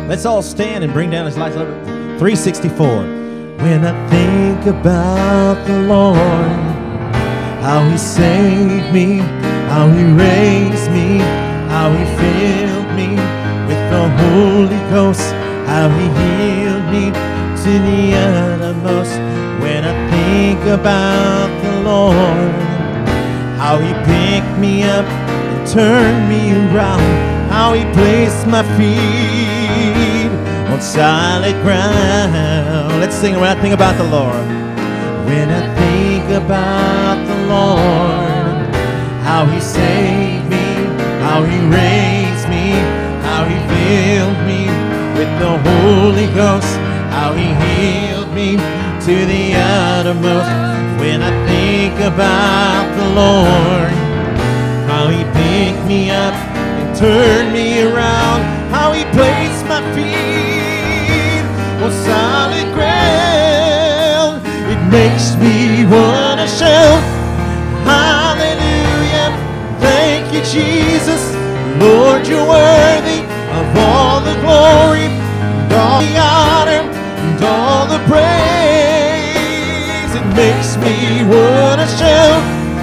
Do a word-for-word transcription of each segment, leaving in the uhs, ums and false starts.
Let's all stand and bring down his lights. three sixty-four. When I think about the Lord, how he saved me, how he raised me, how he filled me with the Holy Ghost, how he healed me to the uttermost. When I think about the Lord, how he picked me up and turned me around, how he placed my feet on solid ground. Let's sing when I think about the Lord. When I think about the Lord, how he saved me, how he raised me, how he filled me with the Holy Ghost, how he healed me to the uttermost. When I think about the Lord, how he picked me up and turned me around, how he placed my feet on solid ground, it makes me want to shout, hallelujah, thank you, Jesus. Lord, you're worthy of all the glory, and all the honor, and all the praise. It makes me want to shout,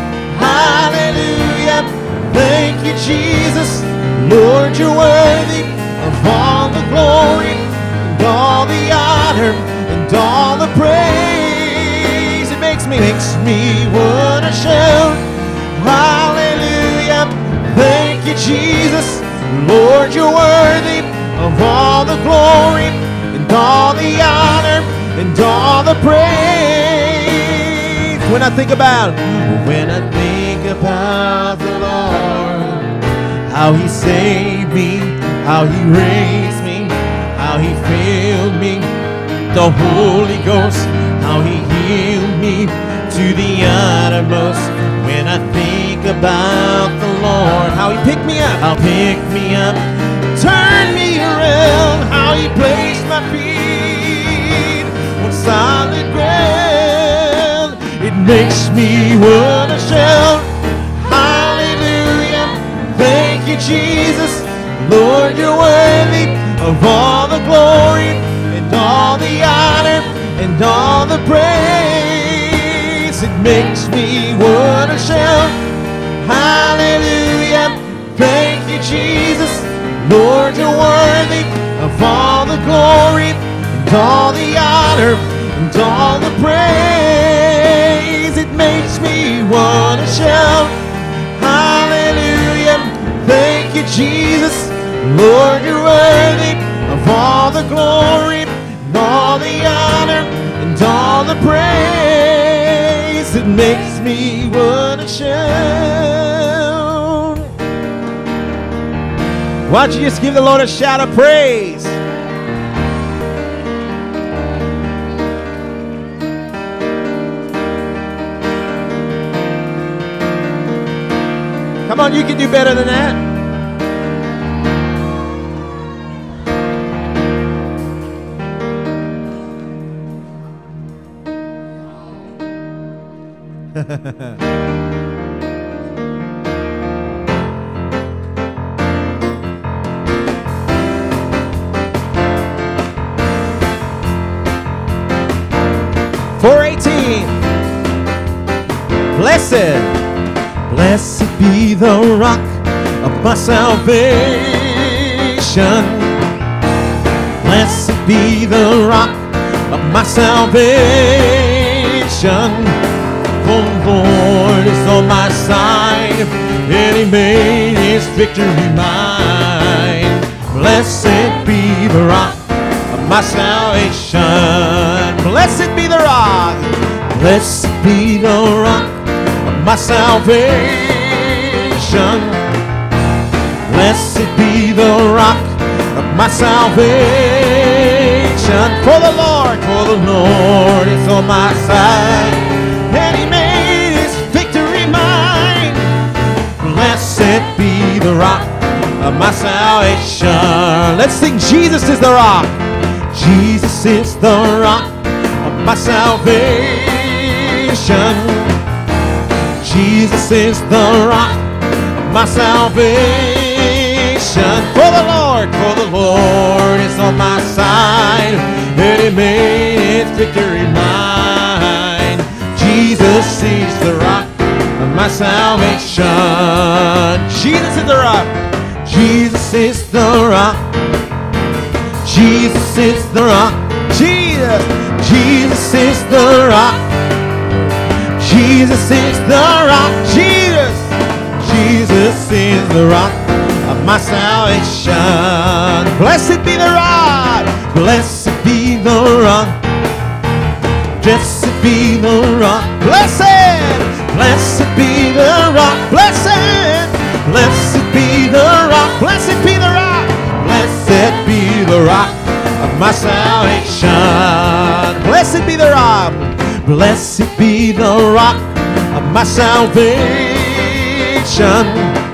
hallelujah, thank you, Jesus. Lord, you're worthy of all the glory, and all the honor, and all the praise. It makes me, makes me want to shout, hallelujah, thank you, Jesus. Lord, you're worthy of all the glory, and all the honor, and all the praise. When I think about, when I think about the Lord, how he saved me, how he raised me, how he filled me, the Holy Ghost, how he healed me to the uttermost. When I think about the Lord, how he picked me up, how he picked me up, turned me around, how he placed my feet on solid ground, it makes me want to shout, hallelujah, thank you, Jesus. Lord, you're worthy of all the glory, and all the honor, and all the praise. It makes me want to shout, hallelujah, thank you, Jesus. Lord, you're worthy of all the glory, and all the honor, and all the praise. It makes me want to shout, hallelujah, thank you, Jesus. Lord, you're worthy of all the glory, and all the honor, and all the praise. It makes me want to shout. Why don't you just give the Lord a shout of praise? Come on, you can do better than that. four eighteen. Blessed, blessed be the rock of my salvation. Blessed be the rock of my salvation. For the Lord is on my side, and he made his victory mine. Blessed be the rock of my salvation. Blessed be the rock, blessed be the rock of my salvation. Blessed be the rock of my salvation. For the Lord, for the Lord is on my side, and he made his victory mine. Blessed be the rock of my salvation. Let's sing, Jesus is the rock. Jesus is the rock of my salvation. Jesus is the rock of my salvation. For the Lord, for the Lord is on my side, and He made His victory mine. Jesus is the rock of my salvation. Jesus is the rock. Jesus is the rock. Jesus is the rock. Jesus. Jesus is the rock. Jesus is the rock. Jesus. Jesus is the rock of my salvation. Blessed be the rock. Blessed be the rock. Blessed be the rock. Blessed. Blessed be the rock. Blessed. Blessed be the rock. Blessed be the rock. Blessed be the rock of my salvation. Blessed be the rock. Blessed be the rock of my salvation.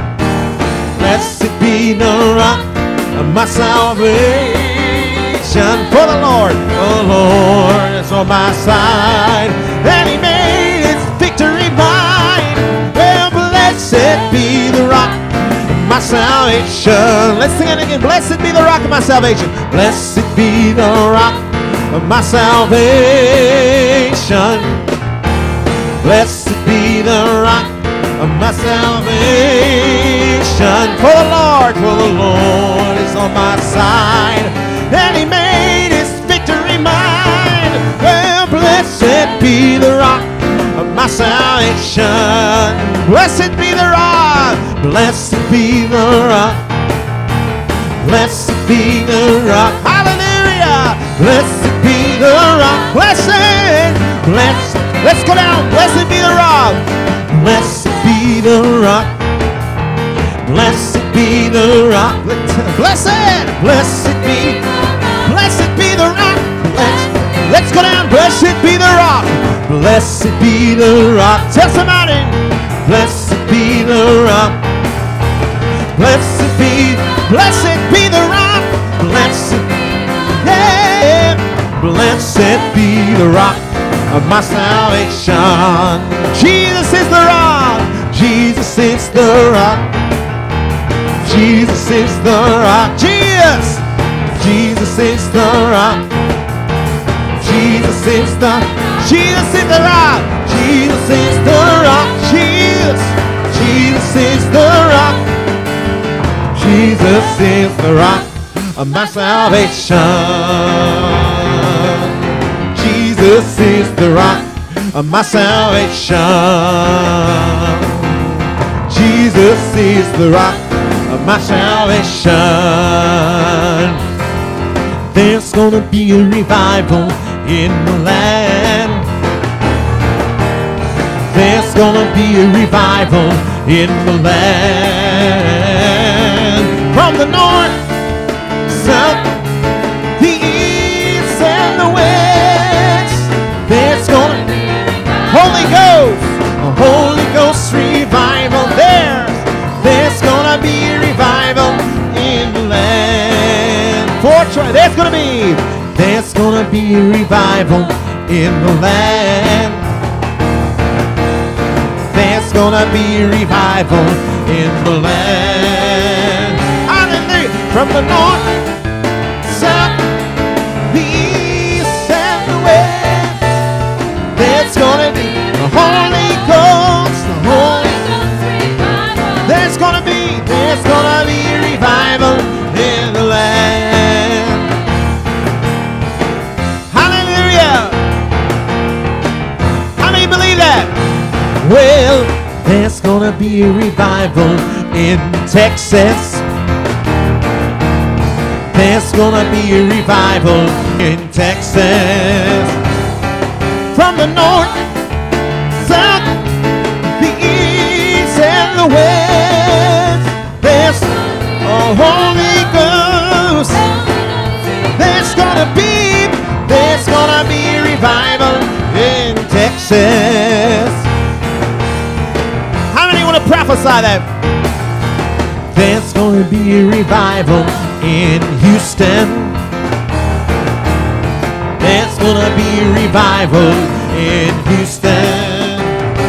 Blessed be the rock of my salvation. For the Lord, the Lord is on my side, and He made His victory mine. Well, blessed be the rock of my salvation. Let's sing it again. Blessed be the rock of my salvation. Blessed be the rock of my salvation. Blessed be the rock of my salvation. For the Lord, for the Lord is on my side, and He made His victory mine. Well, blessed be the rock of my salvation. Blessed be the rock. Blessed be the rock. Blessed be the rock. Hallelujah. Blessed be the rock. Blessed. Blessed. Let's go down. Blessed be the rock. Blessed be the rock. Blessed be the rock. Blessed. Blessed be. Blessed be the rock. Blessed. Let's go down. Blessed be the rock. Blessed be the rock. Tell somebody. Blessed be the rock. Blessed be. Blessed be the rock. Blessed. Yeah. Blessed be the rock of my salvation. Jesus is the rock. Jesus is the rock. Jesus is the rock. Jesus. Jesus is the rock. Jesus is the. Jesus is the rock. Jesus is the rock. Jesus. Jesus is the rock. Jesus is the rock of my salvation. Jesus is the rock of my salvation. Jesus is the rock of my salvation. There's gonna be a revival in the land. There's gonna be a revival in the land. From the north, south, the east, and the west. There's gonna be Holy Ghost, a Holy Ghost revival. There, there's gonna be a revival in the land. For Troy, there's gonna be, there's gonna be a revival in the land. There's gonna be a revival in the land. Hallelujah! From the north, south, the east, and the west. There's gonna be the Holy Ghost, the Holy Ghost revival. There's gonna be, there's gonna be a revival in the land. Hallelujah! How many believe that? Well, there's gonna be a revival in Texas. There's gonna be a revival in Texas. From the north, south, the east, and the west. There's a Holy Ghost. There's gonna be, there's gonna be a revival in Texas. How many want to prophesy that? There's gonna be a revival in Houston. There's gonna be a revival in Houston.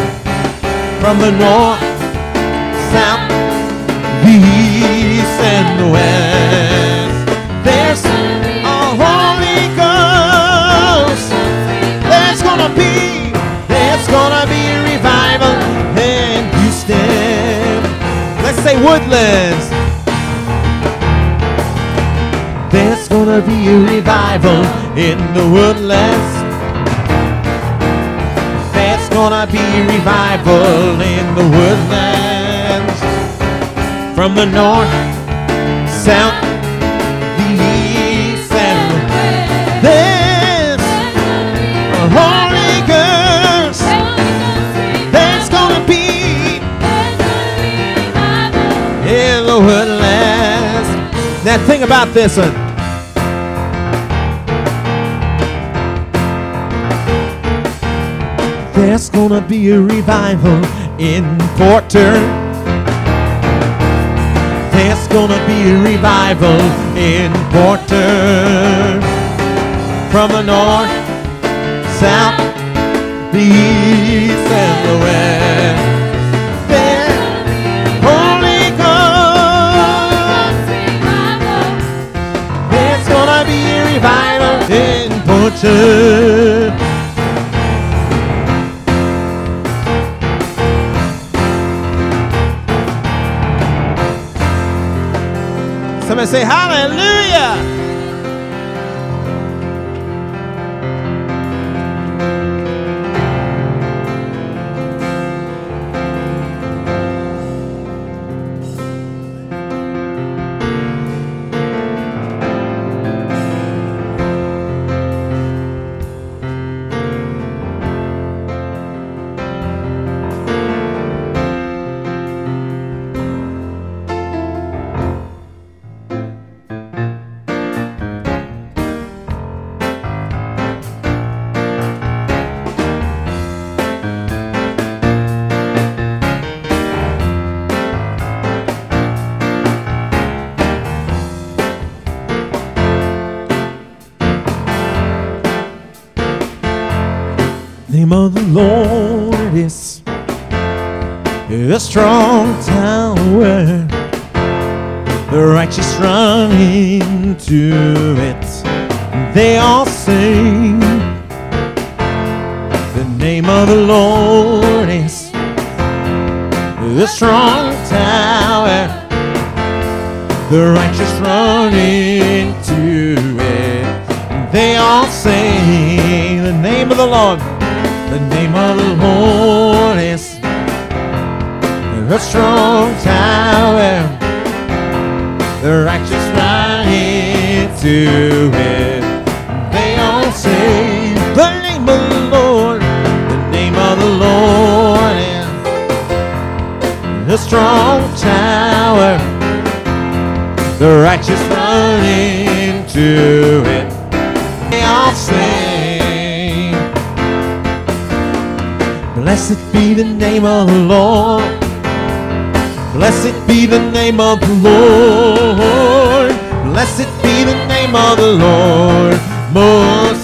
From the north, south, the east, and the west. There's a Holy Ghost. There's gonna be, there's gonna be a revival in Houston. Let's say Woodlands. There's gonna be a revival in the Woodlands. There's gonna be a revival in the Woodlands. From the north, south, the east, and the west. There's a Holy Ghost. There's gonna be in the Woodlands. Now think about this one. There's gonna be a revival in Porter. There's gonna be a revival in Porter. From the north, south, the east, and the west. There's Holy Ghost. There's gonna be a revival in Porter. Somebody say hallelujah. Name of the Lord is a strong tower. The righteous run into it, they all sing. The name of the Lord is a strong tower. The righteous run into it, they all sing. The name of the Lord. The name of the Lord is a strong tower. The righteous run into it, they all say. The name of the Lord, the name of the Lord is a strong tower. The righteous run into it, they all say. Blessed be the name of the Lord. Blessed be the name of the Lord. Blessed be the name of the Lord Most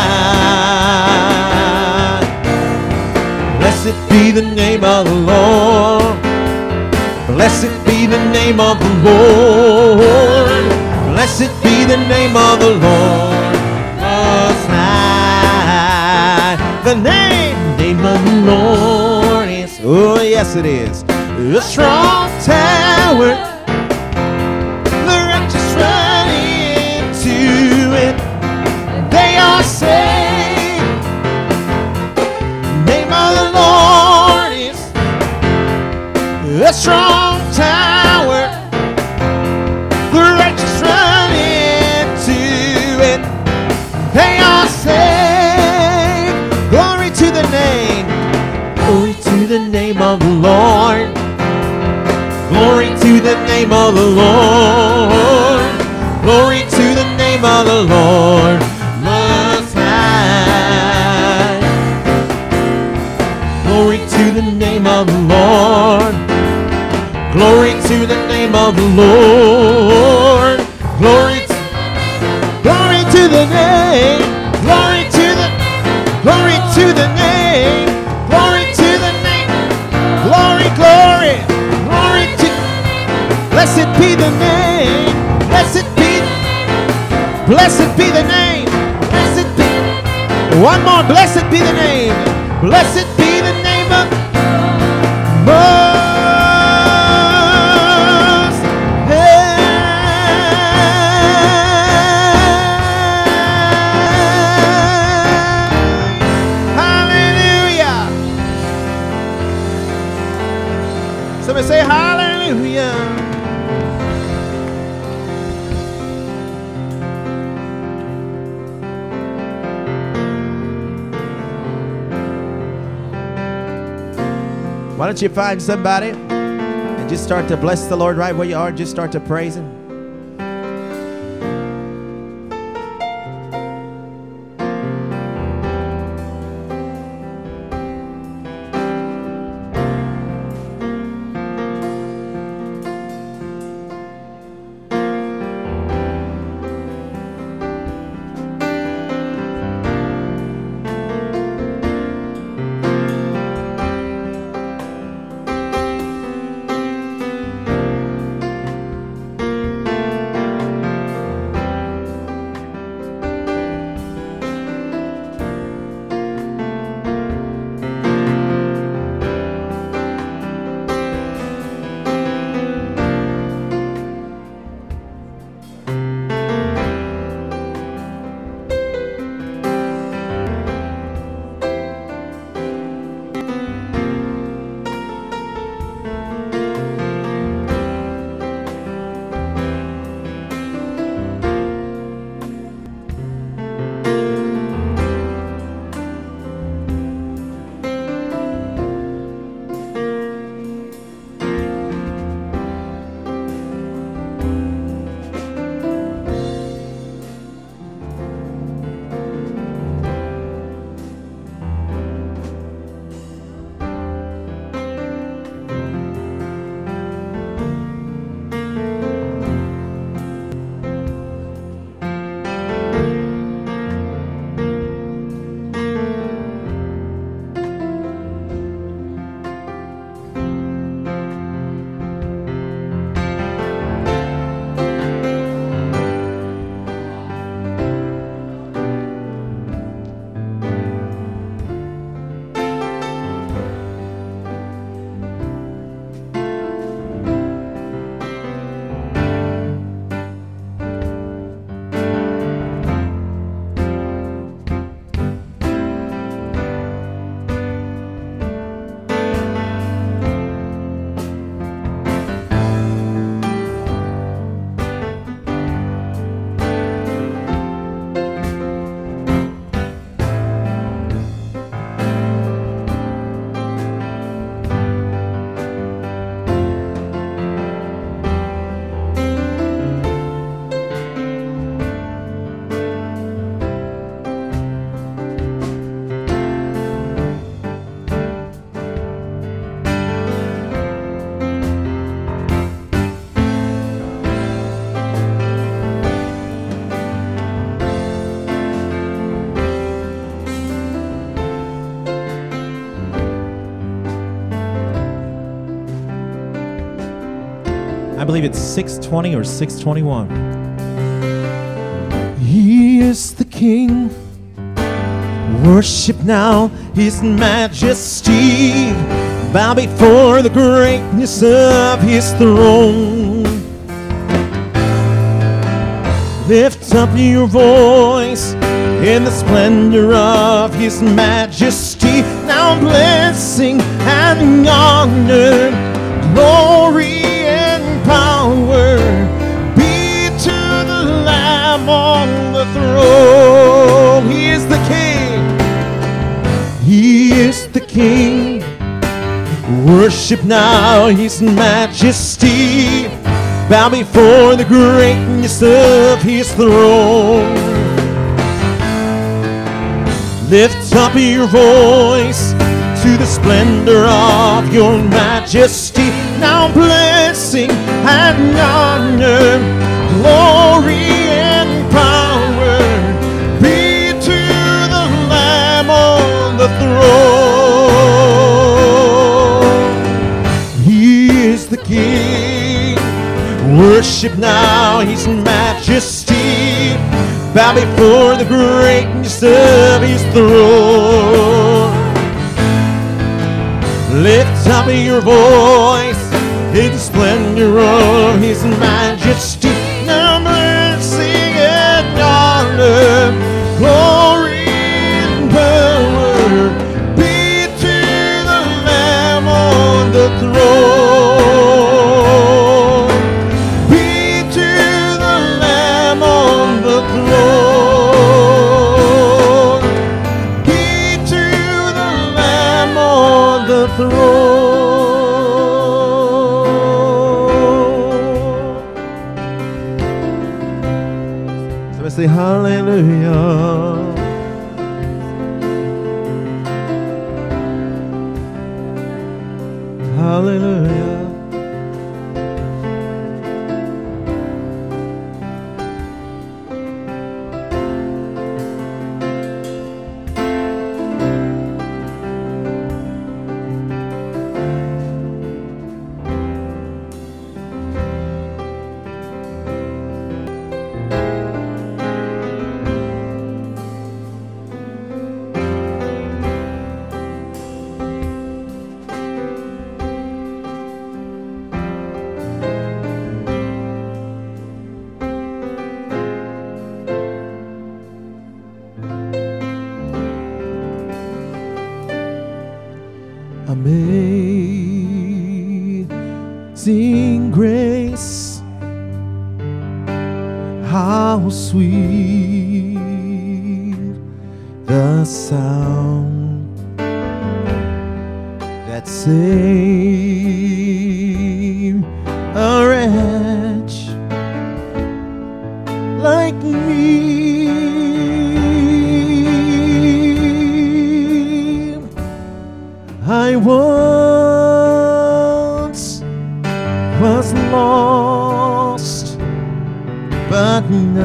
High. Blessed be the name of the Lord. Blessed be the name of the Lord. Blessed be the name of the Lord Most High. The name name of the Lord is, oh yes it is, a strong tower. The righteous run into it, they are saved. Name of the Lord is a strong tower. The righteous run into it, they are saved. Glory to the name, glory to the name of the Lord. Glory to the name of the Lord. Glory to the name of the Lord Most High. Glory to the name of the Lord. Glory to the name of the Lord. Glory to, glory to the name. Glory to the, glory to the name. Glory to the name. Glory, glory, glory to, blessed be the name. Blessed be the name. Blessed be. One more. Blessed be the name. Blessed be the name of Most High. Hallelujah. Somebody say hallelujah. Why don't you find somebody and just start to bless the Lord right where you are. Just start to praise Him. I believe it's six twenty or six twenty-one. He is the King. Worship now His majesty. Bow before the greatness of His throne. Lift up your voice in the splendor of His majesty. Now blessing and honor, glory and power be to the Lamb on the throne. He is the King. He is the King. Worship now His majesty. Bow before the greatness of His throne. Lift up your voice to the splendor of your majesty. Now blessing and honor, glory and power be to the Lamb on the throne. He is the King. Worship now His majesty. bow before the greatness of his throne. Lift up your voice in the splendor of his majesty. Now mercy and honor, glory and power be to the Lamb on the throne. Be to the Lamb on the throne. Be to the Lamb on the throne. Say hallelujah. Hallelujah. Amazing grace, how sweet the sound that saved a wretch like me. I once was lost, but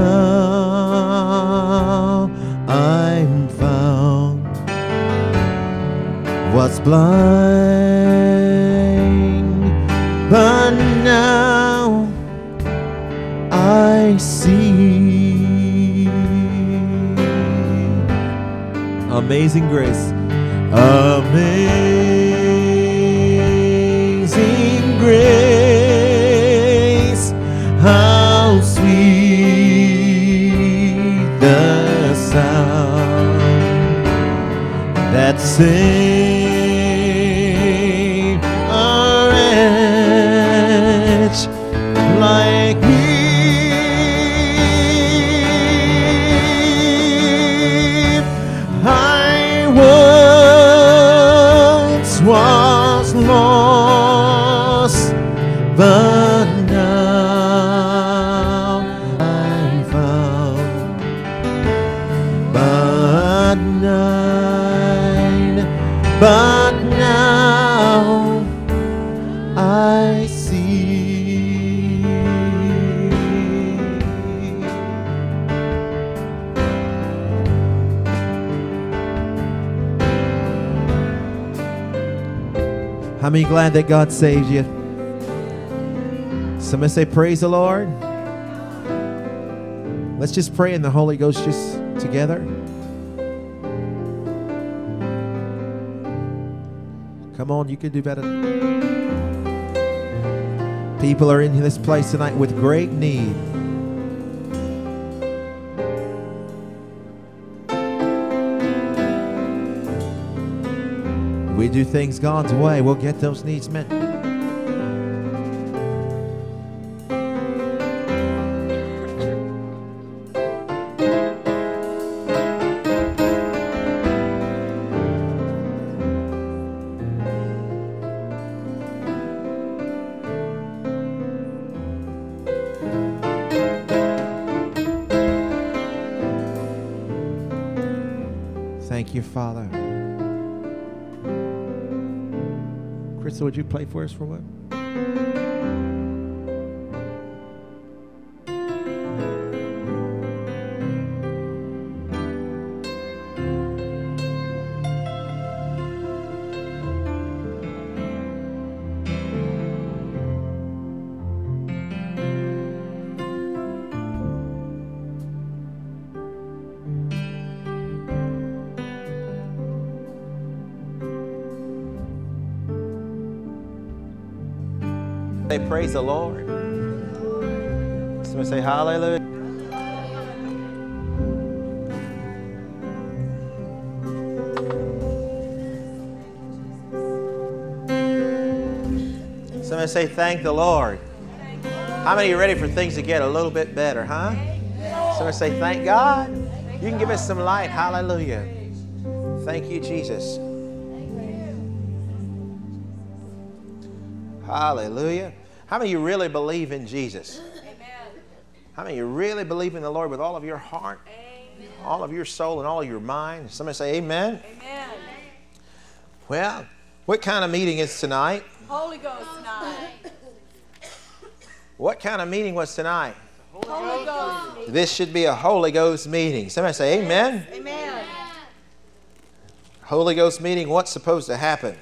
now I'm found. Was blind, but now I see. Amazing grace. Amazing grace, how sweet the sound that saved a wretch like me. I once was lost, but now I'm found. But nine, but now I see. How many glad that God saved you? Somebody say, praise the Lord. Let's just pray in the Holy Ghost just together. Come on, you can do better. People are in this place tonight with great need. We do things God's way, we'll get those needs met. Thank you, Father. Crystal, would you play for us for a moment? Say praise the Lord. Somebody say hallelujah. Somebody say thank the Lord. How many of you ready for things to get a little bit better, huh? Somebody say thank God. You can give us some light. Hallelujah. Thank you, Jesus. Hallelujah. How many of you really believe in Jesus? How many of you really believe in the Lord with all of your heart, all of your soul, and all of your mind? Somebody say amen. Amen. Well, what kind of meeting is tonight? Holy Ghost tonight. What kind of meeting was tonight? Holy Ghost. This should be a Holy Ghost meeting. Somebody say amen. Amen. Holy Ghost meeting, what's supposed to happen?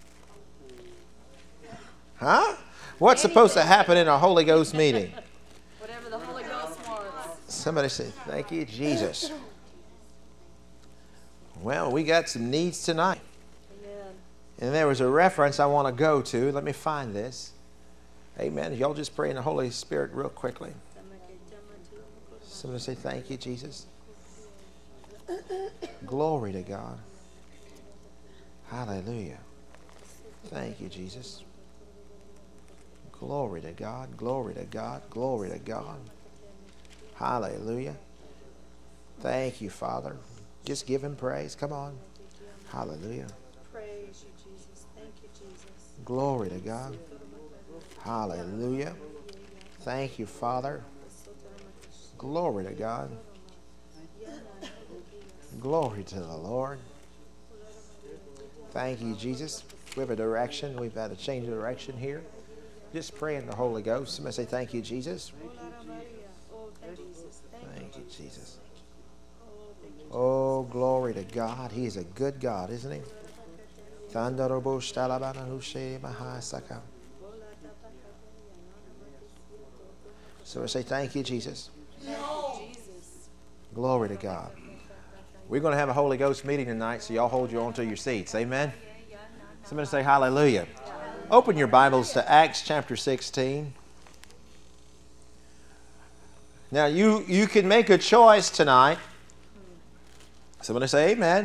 Huh? What's supposed to happen in a Holy Ghost meeting? Whatever the Holy Ghost wants. Somebody say, thank you, Jesus. Well, we got some needs tonight. Amen. And there was a reference I want to go to. Let me find this. Amen. Y'all just pray in the Holy Spirit real quickly. Somebody say, thank you, Jesus. Glory to God. Hallelujah. Thank you, Jesus. Glory to God. Glory to God. Glory to God. Hallelujah. Thank you, Father. Just give him praise. Come on. Hallelujah. Praise you, Jesus. Thank you, Jesus. Glory to God. Hallelujah. Thank you, Father. Glory to God. Glory to the Lord. Thank you, Jesus. We have a direction. We've had to change the direction here. Just pray in the Holy Ghost. Somebody say, thank you, Jesus. Thank you, Jesus. Oh, glory to God. He is a good God, isn't he? So I say, thank you, Jesus. Glory to God. We're going to have a Holy Ghost meeting tonight, so y'all hold you on to your seats. Amen? Somebody say hallelujah. Open your Bibles to Acts chapter sixteen. Now, you, you can make a choice tonight. Somebody say amen.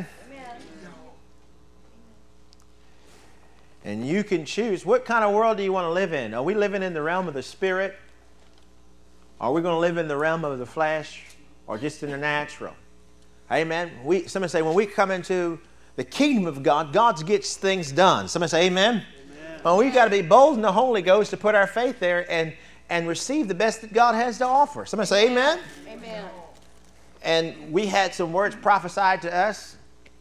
And you can choose. What kind of world do you want to live in? Are we living in the realm of the Spirit? Are we going to live in the realm of the flesh? Or just in the natural? Amen. We, somebody say, when we come into the kingdom of God, God gets things done. Somebody say amen. Amen. Well, we've got to be bold in the Holy Ghost to put our faith there and, and receive the best that God has to offer. Somebody say amen. Amen. And we had some words prophesied to us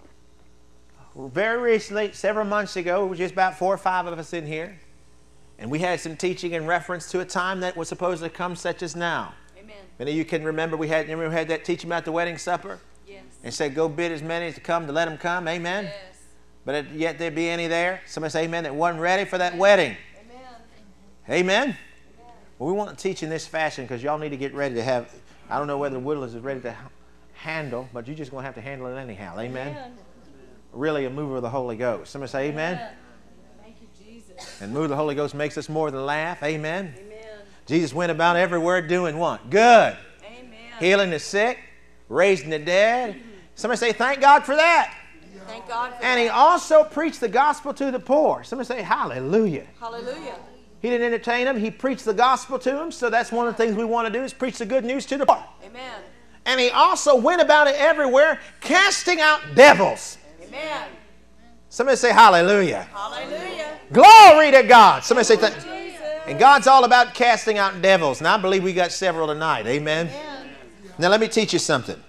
very recently, several months ago. It was just about four or five of us in here. And we had some teaching in reference to a time that was supposed to come such as now. Amen. Many of you can remember we had, remember we had that teaching about the wedding supper? Yes. And said, go bid as many as to come to let them come. Amen? Yes. But yet there be any there? Somebody say amen, that wasn't ready for that wedding. Amen. Amen? Amen. Amen. Well, we want to teach in this fashion because y'all need to get ready to have, I don't know whether Woodlands is ready to handle, but you're just going to have to handle it anyhow. Amen? Amen. Really a move of the Holy Ghost. Somebody say amen. Amen. Thank you, Jesus. And move of the Holy Ghost makes us more than laugh. Amen. Amen. Jesus went about everywhere doing what? Good. Amen. Healing the sick, raising the dead. Somebody say, thank God for that. Thank God for And that. he also preached the gospel to the poor. Somebody say, hallelujah. Hallelujah. He didn't entertain them. He preached the gospel to them. So that's one of the things we want to do is preach the good news to the poor. Amen. And he also went about it everywhere, casting out devils. Amen. Somebody say, hallelujah. Hallelujah. Glory to God. Somebody say, thank Jesus. And God's all about casting out devils. And I believe we got several tonight. Amen. Amen. Now let me teach you something.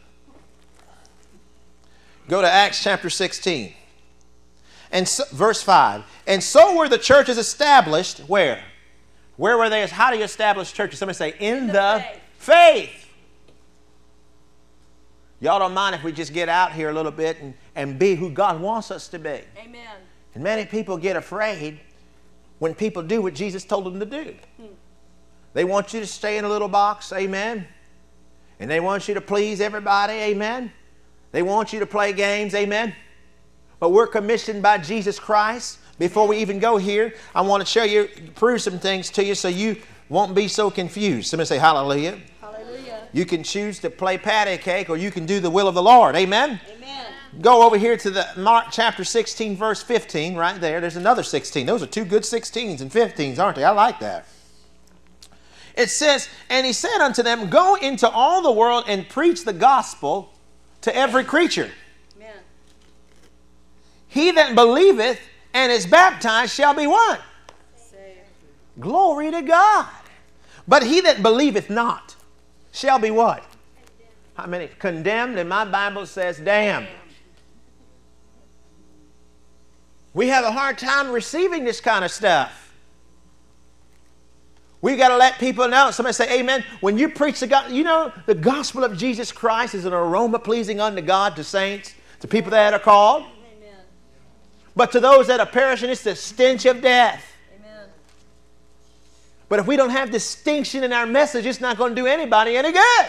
Go to Acts chapter sixteen. And so, verse five. And so were the churches established. Where? Where were they? How do you establish churches? Somebody say, in, in the, the faith. faith. Y'all don't mind if we just get out here a little bit and, and be who God wants us to be. Amen. And many people get afraid when people do what Jesus told them to do. Hmm. They want you to stay in a little box. Amen. And they want you to please everybody. Amen. They want you to play games. Amen. But we're commissioned by Jesus Christ Before we even go here, I want to show you, prove some things to you so you won't be so confused. Somebody say hallelujah. Hallelujah. You can choose to play patty cake or you can do the will of the Lord. Amen? Amen. Go over here to the Mark chapter sixteen, verse fifteen, right there. There's another sixteen. Those are two good sixteens and fifteens, aren't they? I like that. It says, and he said unto them, go into all the world and preach the gospel to every creature. Amen. He that believeth and is baptized shall be what? Saved. Glory to God. But he that believeth not shall be what? How many? Condemned, and my Bible says damned. We have a hard time receiving this kind of stuff. We got to let people know. Somebody say amen. When you preach the gospel, you know the gospel of Jesus Christ is an aroma pleasing unto God, to saints, to people that are called. Amen. But to those that are perishing, it's the stench of death. Amen. But if we don't have distinction in our message, it's not going to do anybody any good.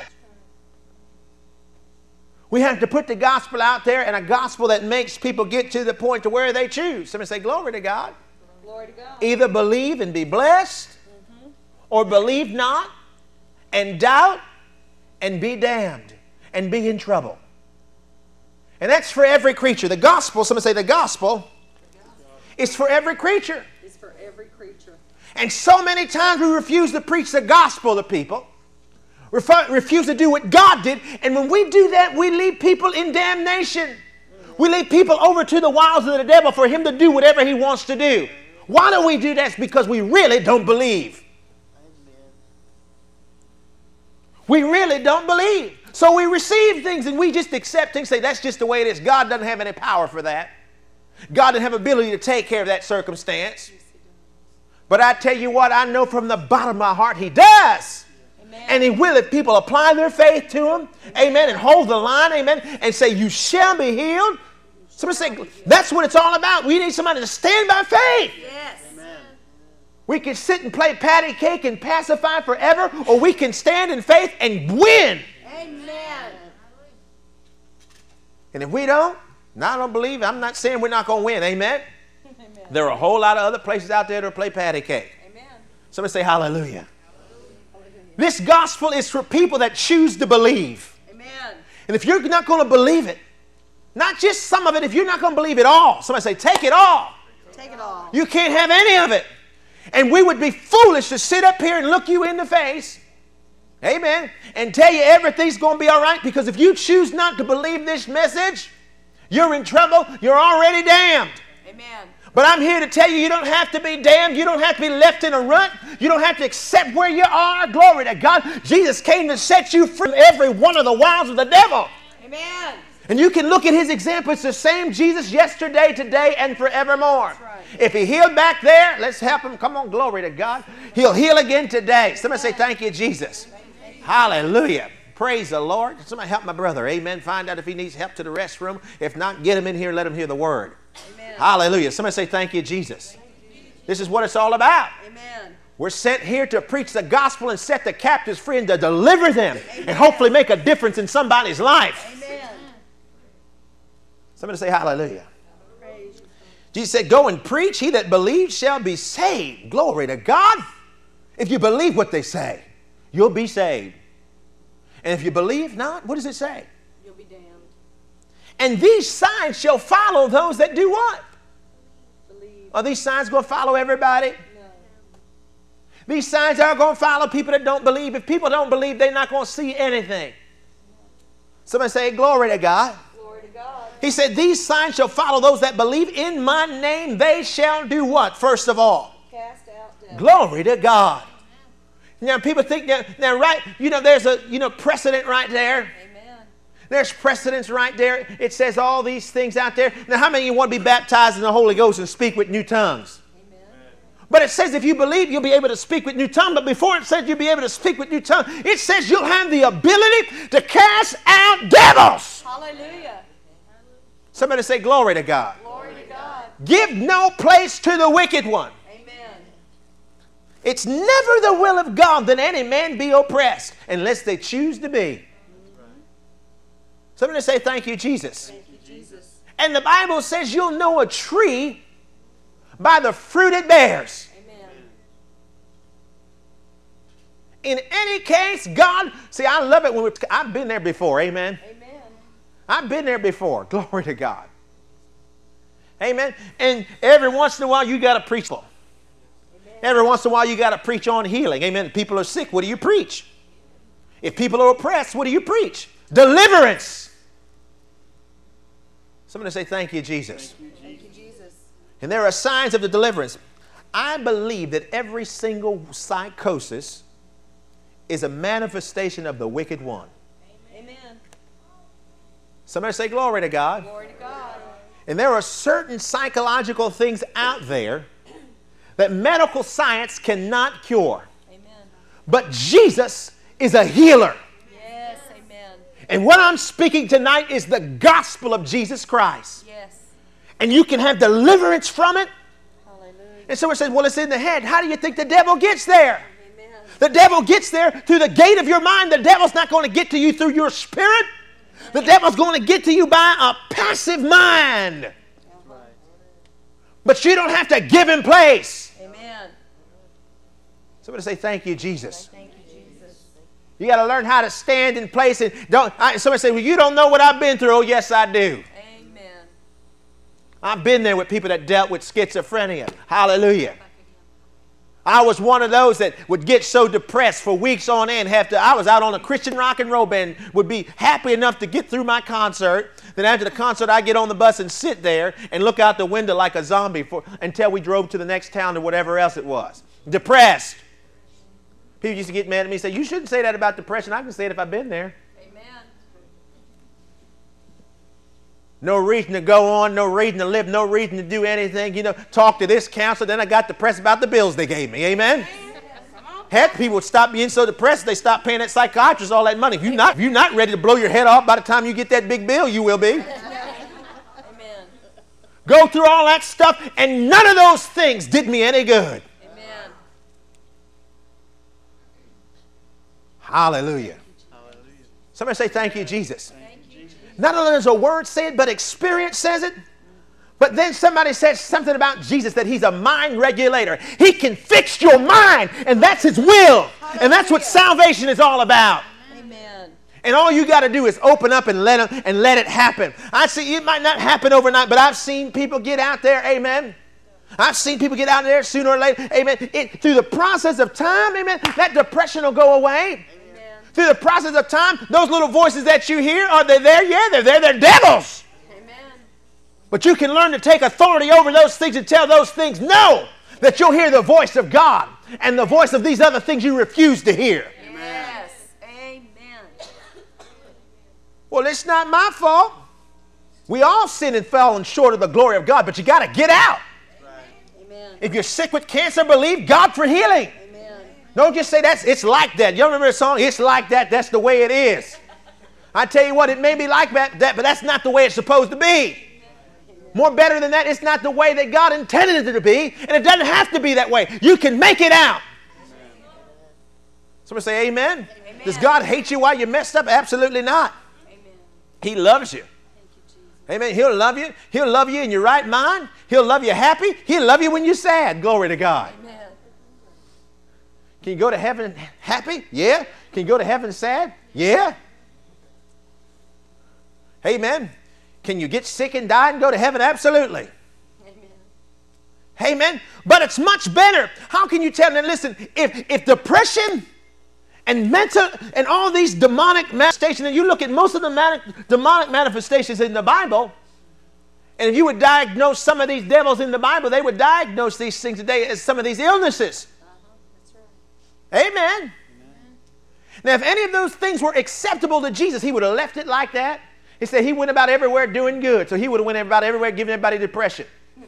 We have to put the gospel out there, and a gospel that makes people get to the point to where they choose. Somebody say, glory to God. Glory to God. Either believe and be blessed, mm-hmm. or believe not and doubt and be damned and be in trouble. And that's for every creature. The gospel, somebody say the gospel, the gospel. is for every creature. It's for every creature. And so many times we refuse to preach the gospel to people. Refuse to do what God did. And when we do that, we lead people in damnation. We lead people over to the wiles of the devil for him to do whatever he wants to do. Why do we do that? It's because we really don't believe. We really don't believe. So we receive things and we just accept things, say that's just the way it is. God doesn't have any power for that. God doesn't have ability to take care of that circumstance. But I tell you what, I know from the bottom of my heart he does. Amen. And he will if people apply their faith to him. Amen. And hold the line. Amen. And say, you shall be healed. Somebody say, that's what it's all about. We need somebody to stand by faith. Yes. Amen. We can sit and play patty cake and pacify forever, or we can stand in faith and win. Amen. And if we don't, now I don't believe, I'm not saying we're not going to win. Amen. Amen. There are a whole lot of other places out there to play patty cake. Amen. Somebody say hallelujah. This gospel is for people that choose to believe. Amen. And if you're not going to believe it, not just some of it, if you're not going to believe it all, somebody say, take it all. Take it all. You can't have any of it. And we would be foolish to sit up here and look you in the face, amen, and tell you everything's going to be all right, because if you choose not to believe this message, you're in trouble. You're already damned. Amen. But I'm here to tell you, you don't have to be damned. You don't have to be left in a rut. You don't have to accept where you are. Glory to God. Jesus came to set you free from every one of the wiles of the devil. Amen. And you can look at his example. It's the same Jesus yesterday, today, and forevermore. That's right. If he healed back there, let's help him. Come on, glory to God. He'll heal again today. Somebody say, thank you, Jesus. Thank you. Hallelujah. Praise the Lord. Somebody help my brother. Amen. Find out if he needs help to the restroom. If not, get him in here and let him hear the word. Amen. Hallelujah. Somebody say, thank you, Jesus. Thank you, Jesus. This is what it's all about. Amen. We're sent here to preach the gospel and set the captives free and to deliver them. Amen. And hopefully make a difference in somebody's life. Amen. Somebody say hallelujah. Praise. Jesus said, go and preach. He that believes shall be saved. Glory to God. If you believe what they say, you'll be saved. And if you believe not, what does it say? You'll be damned. And these signs shall follow those that do what? Believe. Are these signs going to follow everybody? No. These signs are going to follow people that don't believe. If people don't believe, they're not going to see anything. Somebody say, glory to God. Glory to God. He said, these signs shall follow those that believe in my name. They shall do what? First of all, cast out devils. Glory to God. Now, people think that, now, right, you know, there's a, you know, precedent right there. Amen. There's precedence right there. It says all these things out there. Now, how many of you want to be baptized in the Holy Ghost and speak with new tongues? Amen. But it says if you believe, you'll be able to speak with new tongues. But before it says you'll be able to speak with new tongues, it says you'll have the ability to cast out devils. Hallelujah. Somebody say glory to God. Glory to God. Give no place to the wicked one. It's never the will of God that any man be oppressed unless they choose to be. Somebody say, thank you, Jesus. Thank you, Jesus. And the Bible says you'll know a tree by the fruit it bears. Amen. In any case, God, see, I love it when we, I've been there before, amen. Amen. I've been there before, glory to God. Amen. And every once in a while, you got to preach. Amen. Every once in a while, you got to preach on healing. Amen. If people are sick, what do you preach? If people are oppressed, what do you preach? Deliverance. Somebody say, thank you, Jesus. Thank you, Thank you, Jesus. And there are signs of the deliverance. I believe that every single psychosis is a manifestation of the wicked one. Amen. Somebody say, glory to God. Glory to God. And there are certain psychological things out there that medical science cannot cure. Amen. But Jesus is a healer. Yes, amen. And what I'm speaking tonight is the gospel of Jesus Christ. Yes. And you can have deliverance from it. Hallelujah. And someone says, well, it's in the head. How do you think the devil gets there? Amen. The devil gets there through the gate of your mind. The devil's not going to get to you through your spirit. The devil's going to get to you by a passive mind. But you don't have to give him place. Amen. Somebody say, thank you, Jesus. Thank you, Jesus. You got to learn how to stand in place. And don't. I, somebody say, well, you don't know what I've been through. Oh, yes, I do. Amen. I've been there with people that dealt with schizophrenia. Hallelujah. I was one of those that would get so depressed for weeks on end. Have to, I was out on a Christian rock and roll band, would be happy enough to get through my concert. Then after the concert, I'd get on the bus and sit there and look out the window like a zombie for, until we drove to the next town or whatever else it was. Depressed. People used to get mad at me and say, you shouldn't say that about depression. I can say it if I've been there. Amen. No reason to go on, no reason to live, no reason to do anything. You know, talk to this counselor, then I got depressed about the bills they gave me. Amen? Heck, people would stop being so depressed, they stop paying that psychiatrist all that money. If you're not, if you're not ready to blow your head off by the time you get that big bill, you will be. Amen. Go through all that stuff, and none of those things did me any good. Amen. Hallelujah. Somebody say, thank you, Jesus. Not only does a word say it, but experience says it. But then somebody says something about Jesus, that he's a mind regulator. He can fix your mind, and that's his will. And that's what salvation is all about. Amen. And all you got to do is open up and let him, and let it happen. I see it might not happen overnight, but I've seen people get out there, amen. I've seen people get out there sooner or later, amen. It, through the process of time, amen, that depression will go away. Through the process of time, those little voices that you hear, are they there? Yeah, they're there. They're devils. Amen. But you can learn to take authority over those things and tell those things no, that you'll hear the voice of God and the voice of these other things you refuse to hear. Yes. Amen. Well, it's not my fault. We all sin and fallen short of the glory of God, but you got to get out. Amen. If you're sick with cancer, believe God for healing. Don't just say that's it's like that. You remember the song? It's like that. That's the way it is. I tell you what, it may be like that, that, but that's not the way it's supposed to be. More better than that, it's not the way that God intended it to be, and it doesn't have to be that way. You can make it out. Somebody say amen. Amen. Does God hate you while you messed up? Absolutely not. Amen. He loves you. you amen. He'll love you. He'll love you in your right mind. He'll love you happy. He'll love you when you're sad. Glory to God. Amen. Can you go to heaven happy? Yeah. Can you go to heaven sad? Yeah. Amen. Can you get sick and die and go to heaven? Absolutely. Amen. Amen. But it's much better. How can you tell them? Listen, if, if depression and mental and all these demonic manifestations, and you look at most of the manic, demonic manifestations in the Bible, and if you would diagnose some of these devils in the Bible, they would diagnose these things today as some of these illnesses. Amen. Amen. Now, if any of those things were acceptable to Jesus, he would have left it like that. He said he went about everywhere doing good. So he would have went about everywhere giving everybody depression.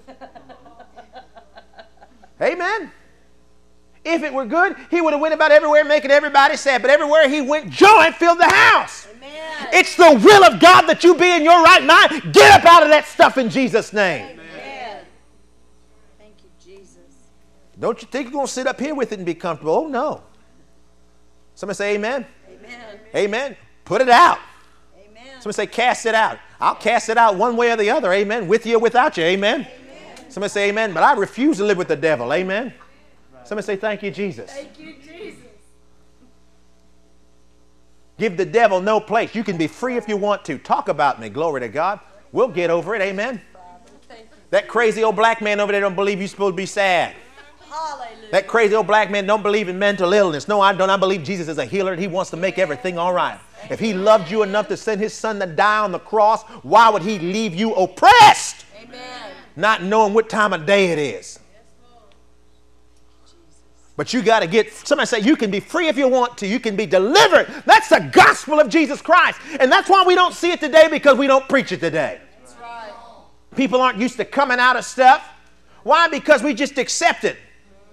Amen. If it were good, he would have went about everywhere making everybody sad. But everywhere he went, joy filled the house. Amen. It's the will of God that you be in your right mind. Get up out of that stuff in Jesus' name. Amen. Thank you, Jesus. Don't you think you're going to sit up here with it and be comfortable? Oh, no. Somebody say amen. Amen. Amen. Put it out. Amen. Somebody say cast it out. I'll cast it out one way or the other. Amen. With you or without you. Amen. Amen. Somebody say amen. But I refuse to live with the devil. Amen. Somebody say thank you, Jesus. Thank you, Jesus. Give the devil no place. You can be free if you want to. Talk about me. Glory to God. We'll get over it. Amen. That crazy old black man over there don't believe you're supposed to be sad. Hallelujah. That crazy old black man don't believe in mental illness. No, I don't. I believe Jesus is a healer. He wants to make everything all right. If he loved you enough to send his son to die on the cross, why would he leave you oppressed? Amen. Not knowing what time of day it is. But you got to get, somebody say, you can be free if you want to. You can be delivered. That's the gospel of Jesus Christ. And that's why we don't see it today, because we don't preach it today. That's right. People aren't used to coming out of stuff. Why? Because we just accept it.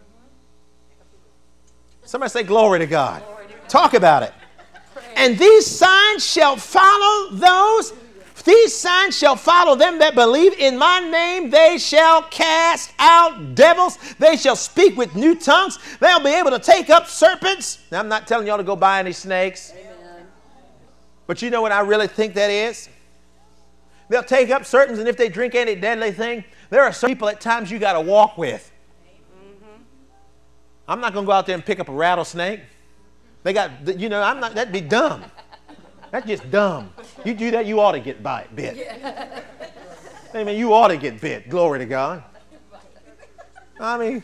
Somebody say, glory to God. Glory to God. Talk about it. And these signs shall follow those. These signs shall follow them that believe in my name. They shall cast out devils. They shall speak with new tongues. They'll be able to take up serpents. Now, I'm not telling y'all to go buy any snakes. Amen. But you know what I really think that is? They'll take up serpents, and if they drink any deadly thing, there are some people at times you got to walk with. Mm-hmm. I'm not going to go out there and pick up a rattlesnake. They got, you know, I'm not, that'd be dumb. That's just dumb. You do that, you ought to get bite, bit. Yeah. I mean, you ought to get bit. Glory to God. I mean,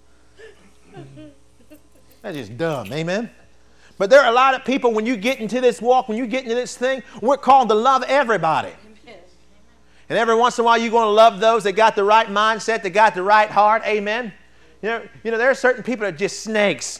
that's just dumb. Amen. But there are a lot of people, when you get into this walk, when you get into this thing, we're called to love everybody. Amen. And every once in a while, you're going to love those that got the right mindset, that got the right heart. Amen. You know, you know there are certain people that are just snakes.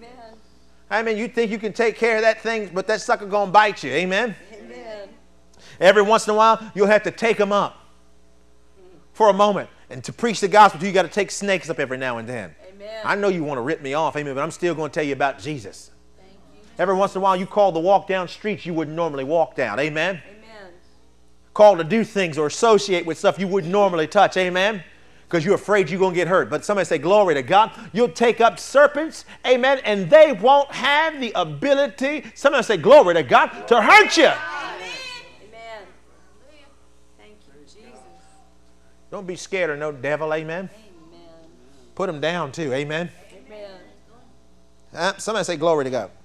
I mean, you think you can take care of that thing, but that sucker going to bite you. Amen? Amen. Every once in a while, you'll have to take them up for a moment. And to preach the gospel, you got to take snakes up every now and then. Amen. I know you want to rip me off, amen, but I'm still going to tell you about Jesus. Thank you. Every once in a while, you call to walk down streets you wouldn't normally walk down. Amen? Amen. Call to do things or associate with stuff you wouldn't normally touch. Amen? Because you're afraid you're going to get hurt. But somebody say, glory to God. You'll take up serpents, amen, and they won't have the ability, somebody say, glory to God, to hurt you. Amen. Amen. Thank you, Jesus. Don't be scared of no devil, amen. Amen. Put them down too, amen. Amen. Uh, somebody say, glory to God.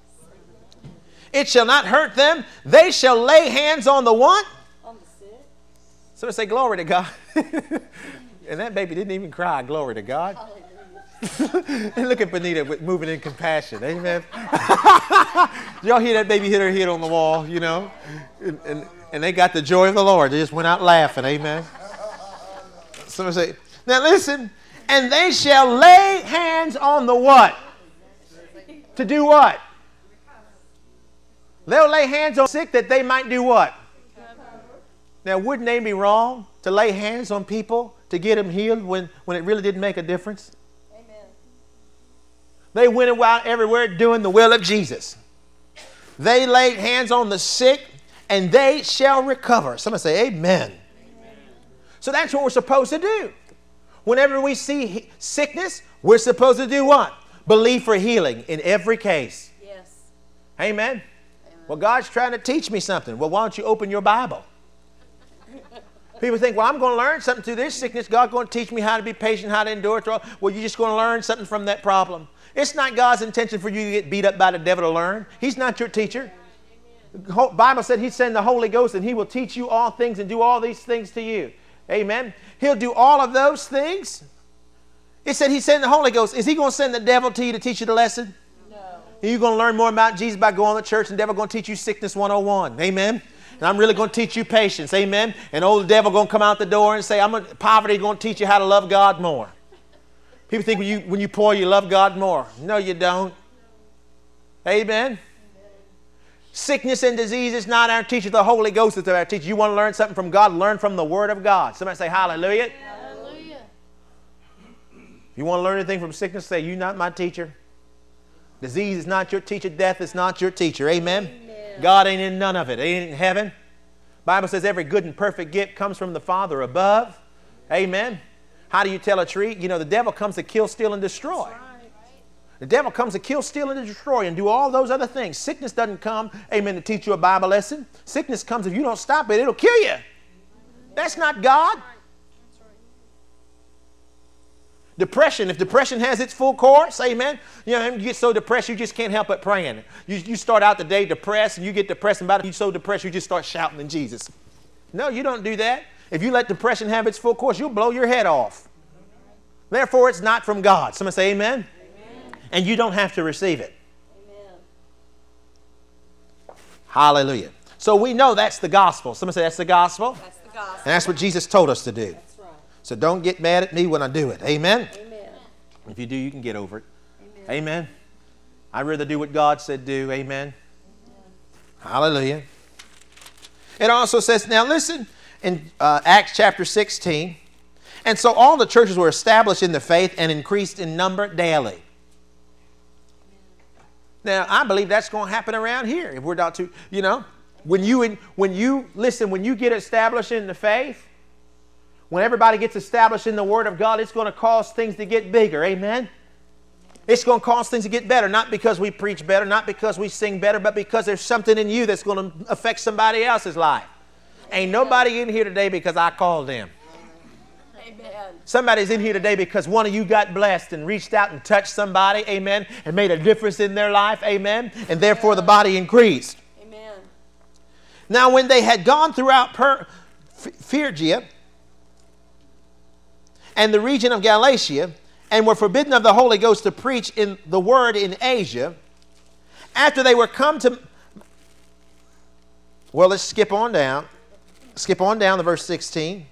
It shall not hurt them. They shall lay hands on the what? On the sick. Somebody say, glory to God. And that baby didn't even cry. Glory to God. And look at Benita with, moving in compassion. Amen. Y'all hear that baby hit her head on the wall, you know? And, and, and they got the joy of the Lord. They just went out laughing. Amen. Somebody say, now listen. And they shall lay hands on the what? To do what? They'll lay hands on the sick that they might do what? Now, wouldn't they be wrong to lay hands on people to get them healed when, when it really didn't make a difference? Amen. They went out everywhere doing the will of Jesus. They laid hands on the sick, and they shall recover. Somebody say amen. Amen. So that's what we're supposed to do. Whenever we see sickness, we're supposed to do what? Believe for healing in every case. Yes. Amen. Amen. Well, God's trying to teach me something. Well, why don't you open your Bible? People think, well, I'm going to learn something through this sickness. God's going to teach me how to be patient, how to endure it. Well, you're just going to learn something from that problem. It's not God's intention for you to get beat up by the devil to learn. He's not your teacher. The Bible said he'd send the Holy Ghost and he will teach you all things and do all these things to you. Amen. He'll do all of those things. It said he sent the Holy Ghost. Is he going to send the devil to you to teach you the lesson? No. Are you going to learn more about Jesus by going to church, and the devil going to teach you sickness one oh one? Amen. And I'm really going to teach you patience. Amen. And old devil going to come out the door and say, I'm gonna, poverty going to teach you how to love God more. People think when you, when you poor, you love God more. No, you don't. Amen. Sickness and disease is not our teacher. The Holy Ghost is our teacher. You want to learn something from God? Learn from the Word of God. Somebody say hallelujah. Hallelujah. You want to learn anything from sickness? Say, you're not my teacher. Disease is not your teacher. Death is not your teacher. Amen. Amen. God ain't in none of it. Ain't in heaven. Bible says every good and perfect gift comes from the Father above. Amen. How do you tell a tree? You know, the devil comes to kill, steal, and destroy. The devil comes to kill, steal, and destroy and do all those other things. Sickness doesn't come, amen, to teach you a Bible lesson. Sickness comes if you don't stop it, it'll kill you. That's not God. Depression, if depression has its full course, amen, you know, you get so depressed you just can't help but praying. You, you start out the day depressed and you get depressed, and by the time you're so depressed you just start shouting in Jesus. No, you don't do that. If you let depression have its full course, you'll blow your head off. Therefore, it's not from God. Somebody say amen. Amen. And you don't have to receive it. Amen. Hallelujah. So we know that's the gospel. Somebody say that's the gospel. That's the gospel. And that's what Jesus told us to do. That's right. So don't get mad at me when I do it. Amen. Amen. If you do, you can get over it. Amen. Amen. I'd rather do what God said do. Amen. Amen. Hallelujah. It also says, now listen, in uh, Acts chapter sixteen, and so all the churches were established in the faith and increased in number daily. Now, I believe that's going to happen around here. If we're not too, you know, when you, when you, listen, when you get established in the faith, when everybody gets established in the Word of God, it's going to cause things to get bigger. Amen? It's going to cause things to get better, not because we preach better, not because we sing better, but because there's something in you that's going to affect somebody else's life. Ain't nobody in here today because I called them. Amen. Somebody's in here today because one of you got blessed and reached out and touched somebody, amen, and made a difference in their life, amen, and therefore the body increased. Amen. Now when they had gone throughout per- Phrygia and the region of Galatia, and were forbidden of the Holy Ghost to preach in the word in Asia, after they were come to, well, let's skip on down, skip on down to verse sixteen.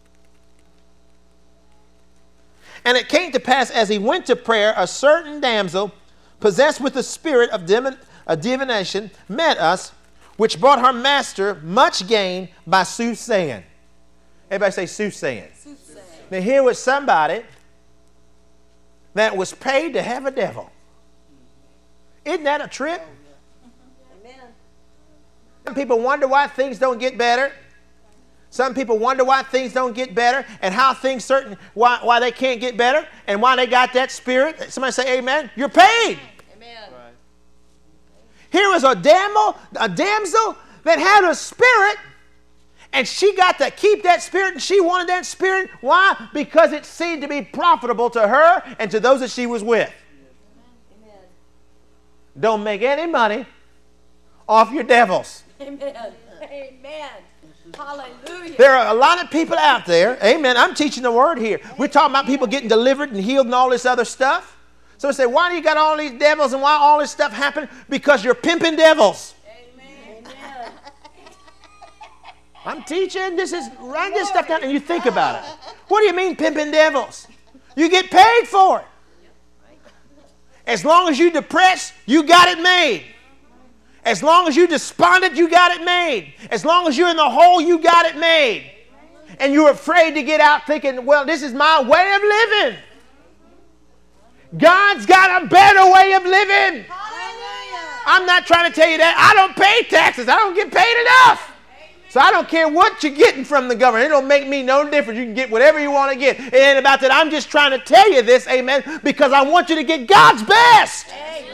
And it came to pass as he went to prayer, a certain damsel, possessed with the spirit of divin- of divination, met us, which brought her master much gain by soothsaying. Everybody say soothsaying. Soothsaying. Now here was somebody that was paid to have a devil. Isn't that a trip? Amen. Some people wonder why things don't get better. Some people wonder why things don't get better and how things certain, why, why they can't get better and why they got that spirit. Somebody say amen. You're paid. Amen. Right. Here was a damsel, a damsel that had a spirit, and she got to keep that spirit, and she wanted that spirit. Why? Because it seemed to be profitable to her and to those that she was with. Amen. Don't make any money off your devils. Amen. Amen. Hallelujah. There are a lot of people out there. Amen. I'm teaching the word here. We're talking about people getting delivered and healed and all this other stuff. So I say, why do you got all these devils and why all this stuff happening? Because you're pimping devils. Amen. Amen. I'm teaching. This is, write this stuff down and you think about it. What do you mean pimping devils? You get paid for it. As long as you depressed, you got it made. As long as you're despondent, you got it made. As long as you're in the hole, you got it made. And you're afraid to get out thinking, well, this is my way of living. God's got a better way of living. Hallelujah. I'm not trying to tell you that. I don't pay taxes. I don't get paid enough. So I don't care what you're getting from the government. It don't make me no difference. You can get whatever you want to get. It ain't about that. I'm just trying to tell you this, amen, because I want you to get God's best. Amen.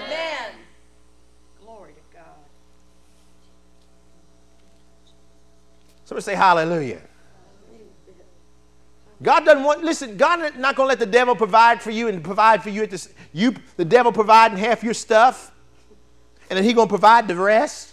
Somebody say hallelujah. God doesn't want, listen, God is not going to let the devil provide for you and provide for you at this, you, the devil providing half your stuff, and then he's going to provide the rest.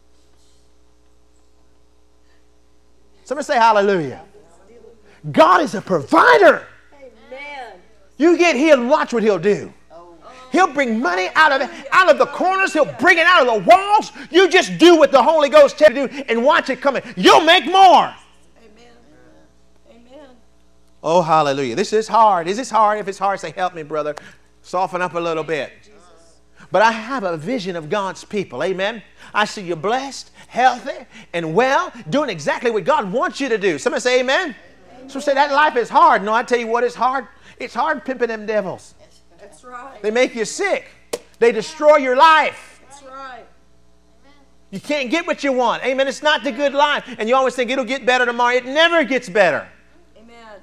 Somebody say hallelujah. God is a provider. Amen. You get healed and watch what he'll do. He'll bring money out of it, out of the corners. He'll bring it out of the walls. You just do what the Holy Ghost tells you to do and watch it coming. You'll make more. Amen. Amen. Oh, hallelujah. This is hard. Is this hard? If it's hard, say, help me, brother. Soften up a little bit. But I have a vision of God's people. Amen. I see you blessed, healthy, and well, doing exactly what God wants you to do. Somebody say amen. Amen. So say that life is hard. No, I tell you what is hard. It's hard pimping them devils. That's right. They make you sick. They destroy your life. That's right. You can't get what you want. Amen. It's not the good life. And you always think it'll get better tomorrow. It never gets better. Amen.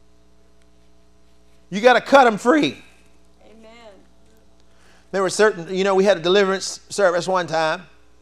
You got to cut them free. Amen. There were certain, you know, we had a deliverance service one time.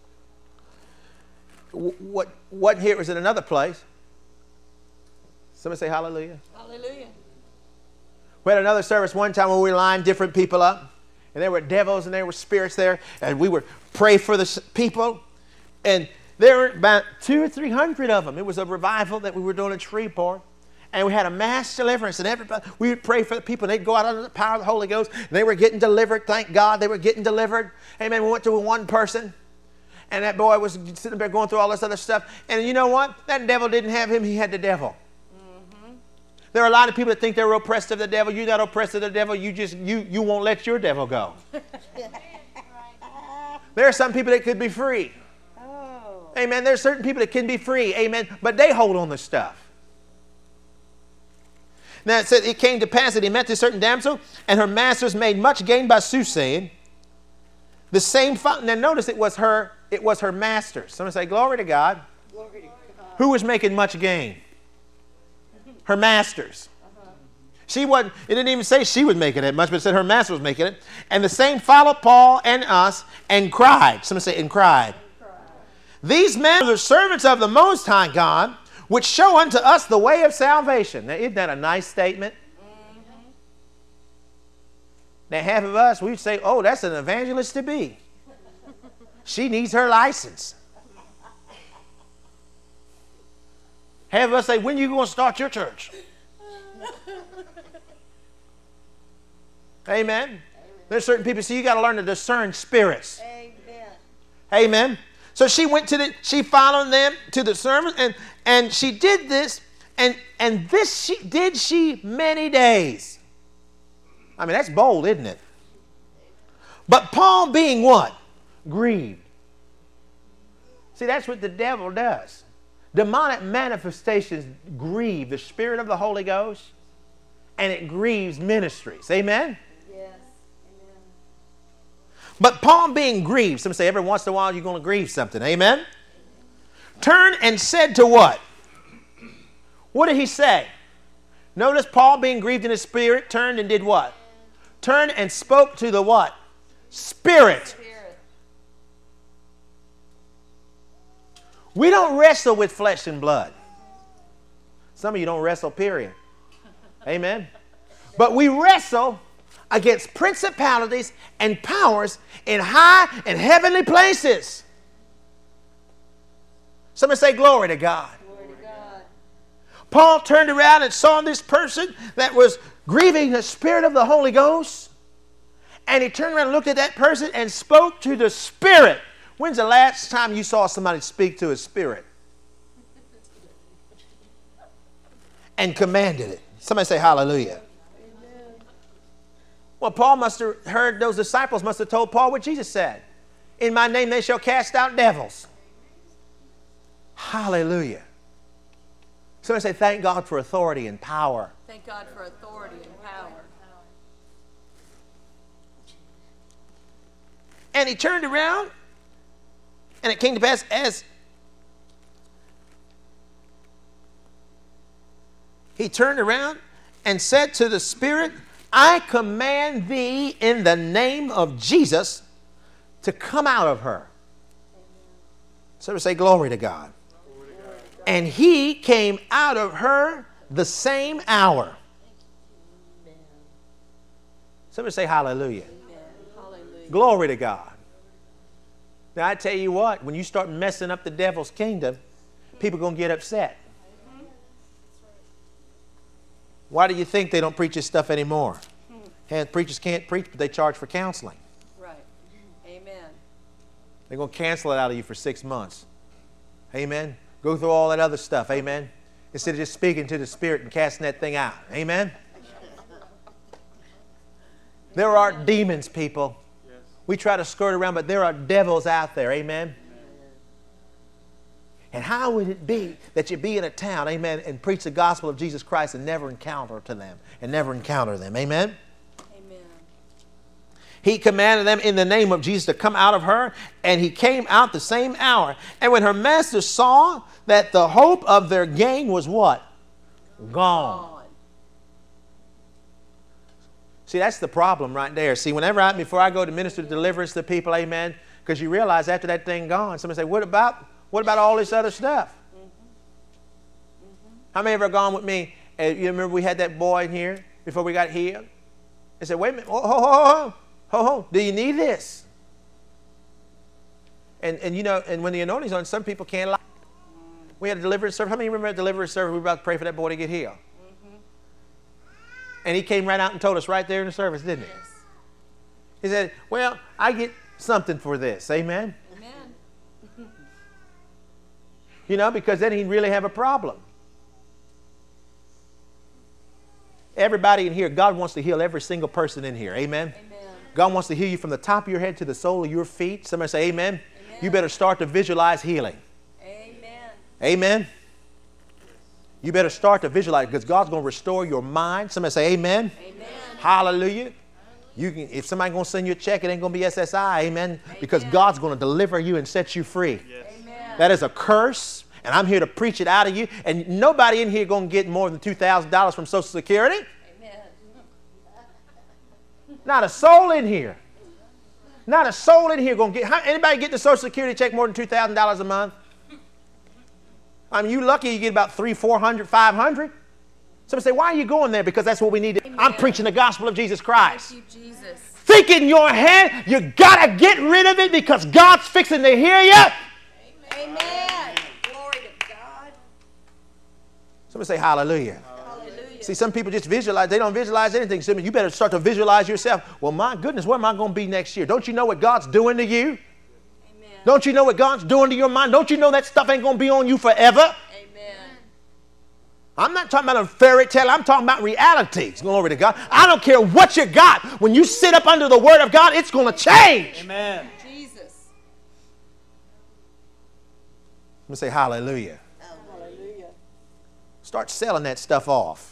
What, what here was in another place. Somebody say hallelujah. Hallelujah. We had another service one time when we lined different people up. And there were devils and there were spirits there. And we would pray for the people. And there were about two or three hundred of them. It was a revival that we were doing in Shreveport. And we had a mass deliverance. And everybody, we would pray for the people. And they'd go out under the power of the Holy Ghost. And they were getting delivered. Thank God they were getting delivered. Amen. We went to one person. And that boy was sitting there going through all this other stuff. And you know what? That devil didn't have him. He had the devil. There are a lot of people that think they're oppressed of the devil. You're not oppressed of the devil. You just you you won't let your devil go. There are some people that could be free. Oh. Amen. There are certain people that can be free. Amen. But they hold on to stuff. Now it said it came to pass that he met this certain damsel, and her masters made much gain by soothsaying. The same fountain. Now notice it was her. It was her masters. Someone say, "Glory to God." Glory to God. Who was making much gain? Her masters. Uh-huh. She wasn't, it didn't even say she was making it much, but it said her master was making it. And the same followed Paul and us and cried. Someone say, and cried. And cried. These men are the servants of the Most High God, which show unto us the way of salvation. Now, isn't that a nice statement? Mm-hmm. Now, half of us, we'd say, oh, that's an evangelist to be. She needs her license. Half of us say, when are you going to start your church? Amen. Amen. There's certain people, see, you got to learn to discern spirits. Amen. Amen. So she went to the, she followed them to the sermon, and, and she did this, and, and this she did she many days. I mean, that's bold, isn't it? But Paul being what? Grieved. See, that's what the devil does. Demonic manifestations grieve the Spirit of the Holy Ghost, and it grieves ministries. Amen? Yes. Amen. But Paul being grieved, some say every once in a while you're going to grieve something. Amen? Amen? Turned and said to what? What did he say? Notice Paul being grieved in his spirit, turned and did what? Turned and spoke to the what? Spirit. We don't wrestle with flesh and blood. Some of you don't wrestle, period. Amen. But we wrestle against principalities and powers in high and heavenly places. Somebody say, glory to God. Glory to God. Paul turned around and saw this person that was grieving the Spirit of the Holy Ghost. And he turned around and looked at that person and spoke to the Spirit. When's the last time you saw somebody speak to a spirit? And commanded it. Somebody say hallelujah. Amen. Well, Paul must have heard, those disciples must have told Paul what Jesus said. In my name they shall cast out devils. Hallelujah. Somebody say thank God for authority and power. Thank God for authority and power. And he turned around. And it came to pass as he turned around and said to the Spirit, I command thee in the name of Jesus to come out of her. So we say, glory to God. Glory to God. And he came out of her the same hour. Amen. Somebody say hallelujah. Amen. Hallelujah. Glory to God. Now, I tell you what, when you start messing up the devil's kingdom, people are going to get upset. Why do you think they don't preach this stuff anymore? And preachers can't preach, but they charge for counseling. Right. Amen. They're going to cancel it out of you for six months. Amen. Go through all that other stuff. Amen. Instead of just speaking to the Spirit and casting that thing out. Amen. There are demons, people. We try to skirt around, but there are devils out there. Amen. And how would it be that you be in a town, amen, and preach the gospel of Jesus Christ and never encounter to them, and never encounter them? Amen. Amen. He commanded them in the name of Jesus to come out of her, and he came out the same hour. And when her master saw that the hope of their gain was what? Gone. See, that's the problem right there. See, whenever I, before I go to minister deliverance to people, amen, because you realize after that thing gone, somebody say, what about, what about all this other stuff? Mm-hmm. Mm-hmm. How many ever gone with me? Uh, you remember we had that boy in here, before we got healed. They said, wait a minute, ho, ho, ho, ho, ho, ho, do you need this? And, and you know, and when the anointing's on, some people can't like it. We had a deliverance service. How many remember a deliverance service? We were about to pray for that boy to get healed. Mm-hmm. And he came right out and told us right there in the service, didn't he? Yes. He said, well, I get something for this. Amen? Amen. You know, because then he'd really have a problem. Everybody in here, God wants to heal every single person in here. Amen? Amen. God wants to heal you from the top of your head to the sole of your feet. Somebody say amen. Amen. You better start to visualize healing. Amen. Amen. You better start to visualize because God's going to restore your mind. Somebody say amen. Amen. Hallelujah. You can, if somebody's going to send you a check, it ain't going to be S S I. Amen. Amen. Because God's going to deliver you and set you free. Yes. Amen. That is a curse. And I'm here to preach it out of you. And nobody in here going to get more than two thousand dollars from Social Security. Amen. Not a soul in here. Not a soul in here going to get. How, anybody get the Social Security check more than two thousand dollars a month? I mean, you lucky you get about three, four hundred, five hundred. Somebody say, why are you going there? Because that's what we need. To, I'm preaching the gospel of Jesus Christ. Thank you, Jesus. Think in your head, you got to get rid of it because God's fixing to hear you. Amen. Amen. Glory to God. Somebody say hallelujah. Hallelujah. See, some people just visualize. They don't visualize anything. So you better start to visualize yourself. Well, my goodness, where am I going to be next year? Don't you know what God's doing to you? Amen. Don't you know what God's doing to your mind? Don't you know that stuff ain't going to be on you forever? Amen. I'm not talking about a fairy tale. I'm talking about reality. Glory to God. I don't care what you got. When you sit up under the word of God, it's going to change. Amen. Jesus. Let me say hallelujah. Hallelujah. Start selling that stuff off.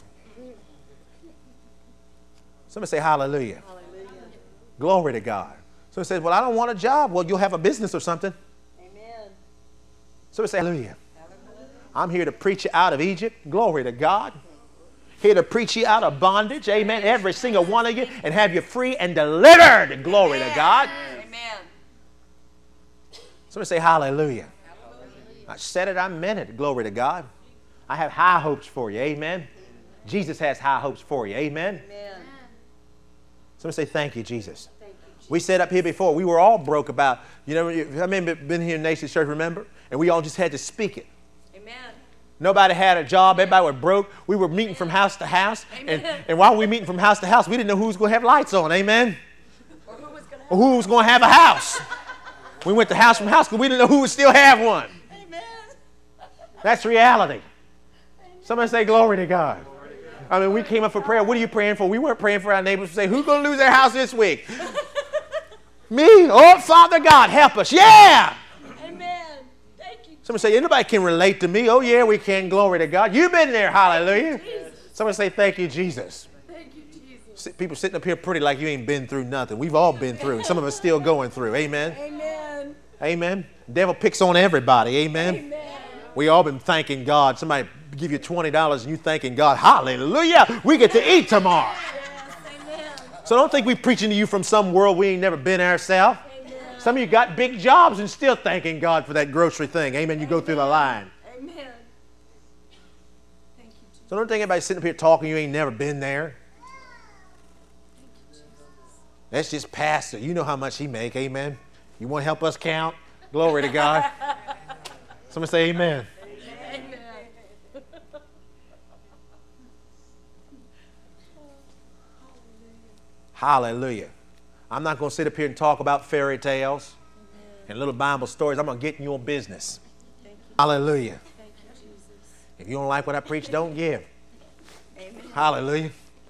Somebody say hallelujah. Hallelujah. Glory to God. Somebody says, well, I don't want a job. Well, you'll have a business or something. Amen. Somebody say hallelujah. I'm here to preach you out of Egypt. Glory to God. Here to preach you out of bondage. Amen. Every single one of you. And have you free and delivered. Glory Amen. To God. Amen. Somebody say hallelujah. Hallelujah. I said it. I meant it. Glory to God. I have high hopes for you. Amen. Jesus has high hopes for you. Amen. Amen. Somebody say thank you, Jesus. Thank you, Jesus. We said up here before, we were all broke about, you know, I mean, been here in Nation's Church, remember? And we all just had to speak it. Nobody had a job. Everybody was broke. We were meeting from house to house. And, and while we were meeting from house to house, we didn't know who was going to have lights on. Amen? Or who was going to have, or who was going to have a house. We went to house from house because we didn't know who would still have one. Amen. That's reality. Somebody say glory to God. I mean, we came up for prayer. What are you praying for? We weren't praying for our neighbors to say, who's going to lose their house this week? Me? Oh, Father God, help us. Yeah. Somebody say, anybody can relate to me. Oh, yeah, we can. Glory to God. You've been there. Hallelujah. Somebody say, thank you, Jesus. Thank you, Jesus. People sitting up here pretty like you ain't been through nothing. We've all been through. Some of us still going through. Amen. Amen. Amen. Devil picks on everybody. Amen. Amen. We all been thanking God. Somebody give you twenty dollars and you thanking God. Hallelujah. We get to eat tomorrow. Yes, amen. So don't think we preaching to you from some world we ain't never been ourselves. Some of you got big jobs and still thanking God for that grocery thing. Amen. You go through the line. Amen. Thank you, Jesus. So don't think anybody sitting up here talking you ain't never been there. Thank you, Jesus. That's just pastor. You know how much he make. Amen. You want to help us count? Glory to God. Somebody say amen. Amen. Hallelujah. I'm not going to sit up here and talk about fairy tales Amen. And little Bible stories. I'm going to get in your business. Thank you. Hallelujah. Thank you, Jesus. If you don't like what I preach, don't give. Amen. Hallelujah.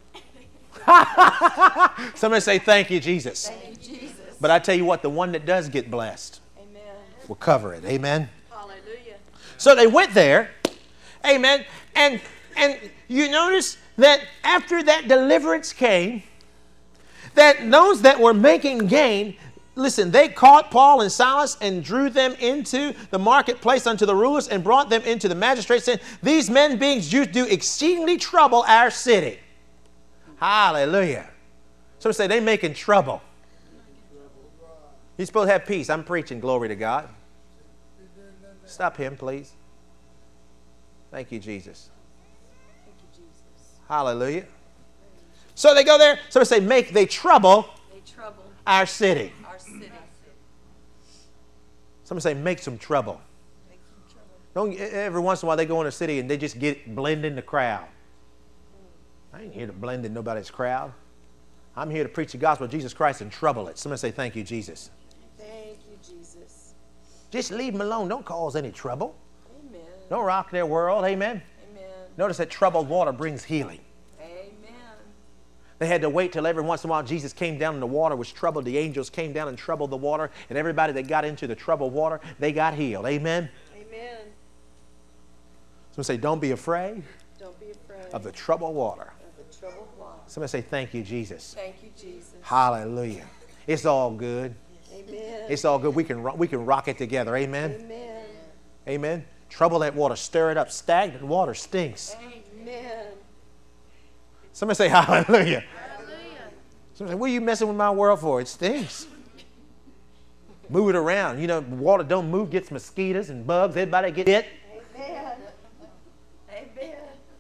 Somebody say thank you, Jesus. Thank you, Jesus. But I tell you what, the one that does get blessed Amen. Will cover it. Amen. Hallelujah. So they went there. Amen. And, and you notice that after that deliverance came, that those that were making gain, listen, they caught Paul and Silas and drew them into the marketplace unto the rulers and brought them into the magistrates, saying, these men being Jews do exceedingly trouble our city. Hallelujah. Somebody say, they making trouble. You're supposed to have peace. I'm preaching. Glory to God. Stop him, please. Thank you, Jesus. Thank you, Jesus. Hallelujah. So they go there. Somebody say, make they trouble, They trouble our city. our city. Somebody say, make some trouble. Make some trouble. Don't, every once in a while they go in a city and they just get blend in the crowd. I ain't here to blend in nobody's crowd. I'm here to preach the gospel of Jesus Christ and trouble it. Somebody say, thank you, Jesus. Thank you, Jesus. Just leave them alone. Don't cause any trouble. Amen. Don't rock their world. Amen. Amen. Notice that troubled water brings healing. Amen. They had to wait till every once in a while Jesus came down and the water was troubled. The angels came down and troubled the water. And everybody that got into the troubled water, they got healed. Amen. Amen. Somebody say, don't be afraid Don't be afraid of the troubled water. of the troubled water. Somebody say, thank you, Jesus. Thank you, Jesus. Hallelujah. It's all good. Amen. It's all good. We can, ro- we can rock it together. Amen. Amen. Amen. Trouble that water. Stir it up. Stagnant water stinks. Amen. Somebody say hallelujah. Hallelujah. Somebody say, what are you messing with my world for? It stinks. Move it around. You know, water don't move, gets mosquitoes and bugs. Everybody get it. Amen. Amen.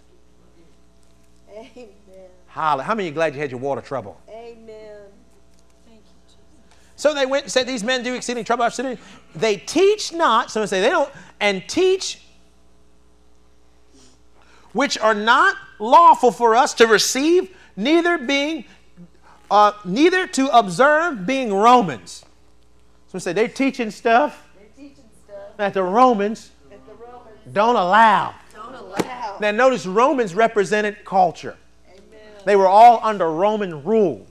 Amen. Holla. How many of you glad you had your water trouble? Amen. Thank you, Jesus. So they went and said, these men do exceeding trouble our city. They teach not, someone say they don't, and teach which are not lawful for us to receive, neither being, uh, neither to observe, being Romans. So say they're teaching stuff They're teaching stuff that the Romans that the Romans don't allow. don't allow. Now notice Romans represented culture. Amen. They were all under Roman rule.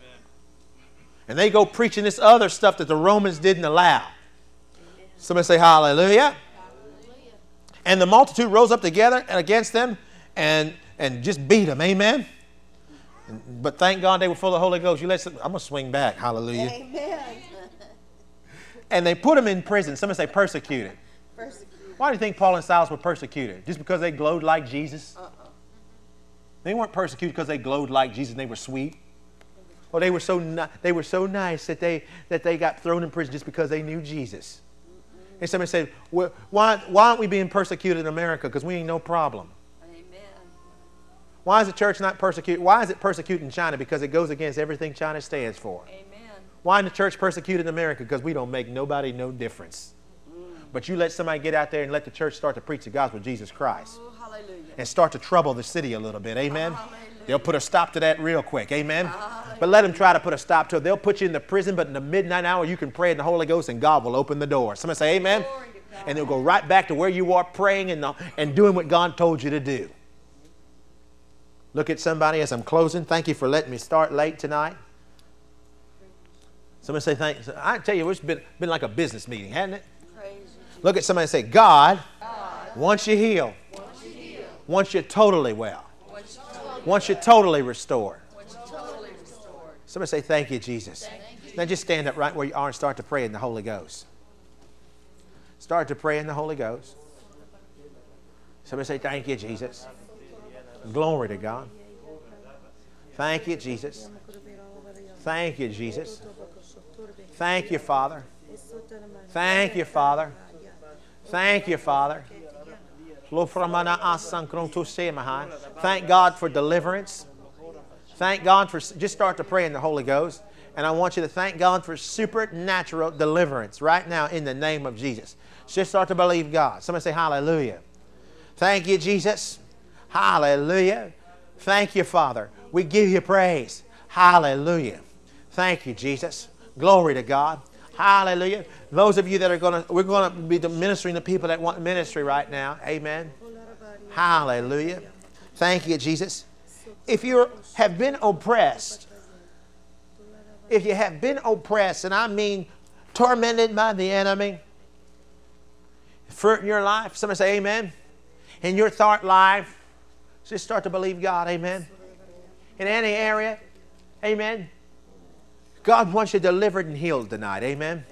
And they go preaching this other stuff that the Romans didn't allow. Somebody say hallelujah. Hallelujah. And the multitude rose up together and against them and, and just beat them. Amen. And- But thank God they were full of the Holy Ghost. You let some, I'm going to swing back. Hallelujah. Amen. And they put them in prison. Somebody say persecuted. Persecuted. Why do you think Paul and Silas were persecuted? Just because they glowed like Jesus? Uh-uh. They weren't persecuted because they glowed like Jesus and they were sweet. Or they were so ni- they were so nice that they that they got thrown in prison just because they knew Jesus. And somebody said, well, why, why aren't we being persecuted in America? Because we ain't no problem. Amen. Why is the church not persecuted? Why is it persecuted in China? Because it goes against everything China stands for. Amen. Why is the church persecuted in America? Because we don't make nobody no difference. But you let somebody get out there and let the church start to preach the gospel of Jesus Christ Oh, hallelujah. and start to trouble the city a little bit. Amen. Hallelujah. They'll put a stop to that real quick. Amen. But let them try to put a stop to it. They'll put you in the prison, but in the midnight hour you can pray in the Holy Ghost and God will open the door. Somebody say amen. Glory to God. And they'll go right back to where you are praying and, and doing what God told you to do. Look at somebody as I'm closing. Thank you for letting me start late tonight. Somebody say thanks. I tell you, it's been, been like a business meeting, hasn't it? Praise you, Jesus. Look at somebody and say, God, God, wants you healed, once you heal, wants you totally well, once you totally, wants you totally restored. once you totally restored. Somebody say, thank you, Jesus. Now just stand up right where you are and start to pray in the Holy Ghost. Start to pray in the Holy Ghost. Somebody say, thank you, Jesus. Glory to God. Thank you, Jesus. Thank you, Jesus. Thank you, Father. Thank you, Father. Thank you, Father. Thank God for deliverance. Thank God for, just start to pray in the Holy Ghost. And I want you to thank God for supernatural deliverance right now in the name of Jesus. Just start to believe God. Somebody say hallelujah. Thank you, Jesus. Hallelujah. Thank you, Father. We give you praise. Hallelujah. Thank you, Jesus. Glory to God. Hallelujah. Those of you that are going to, we're going to be ministering to people that want ministry right now. Amen. Hallelujah. Thank you, Jesus. If you have been oppressed, if you have been oppressed, and I mean tormented by the enemy, fruit in your life, somebody say amen. In your thought life, just start to believe God, amen. In any area, amen. God wants you delivered and healed tonight, amen.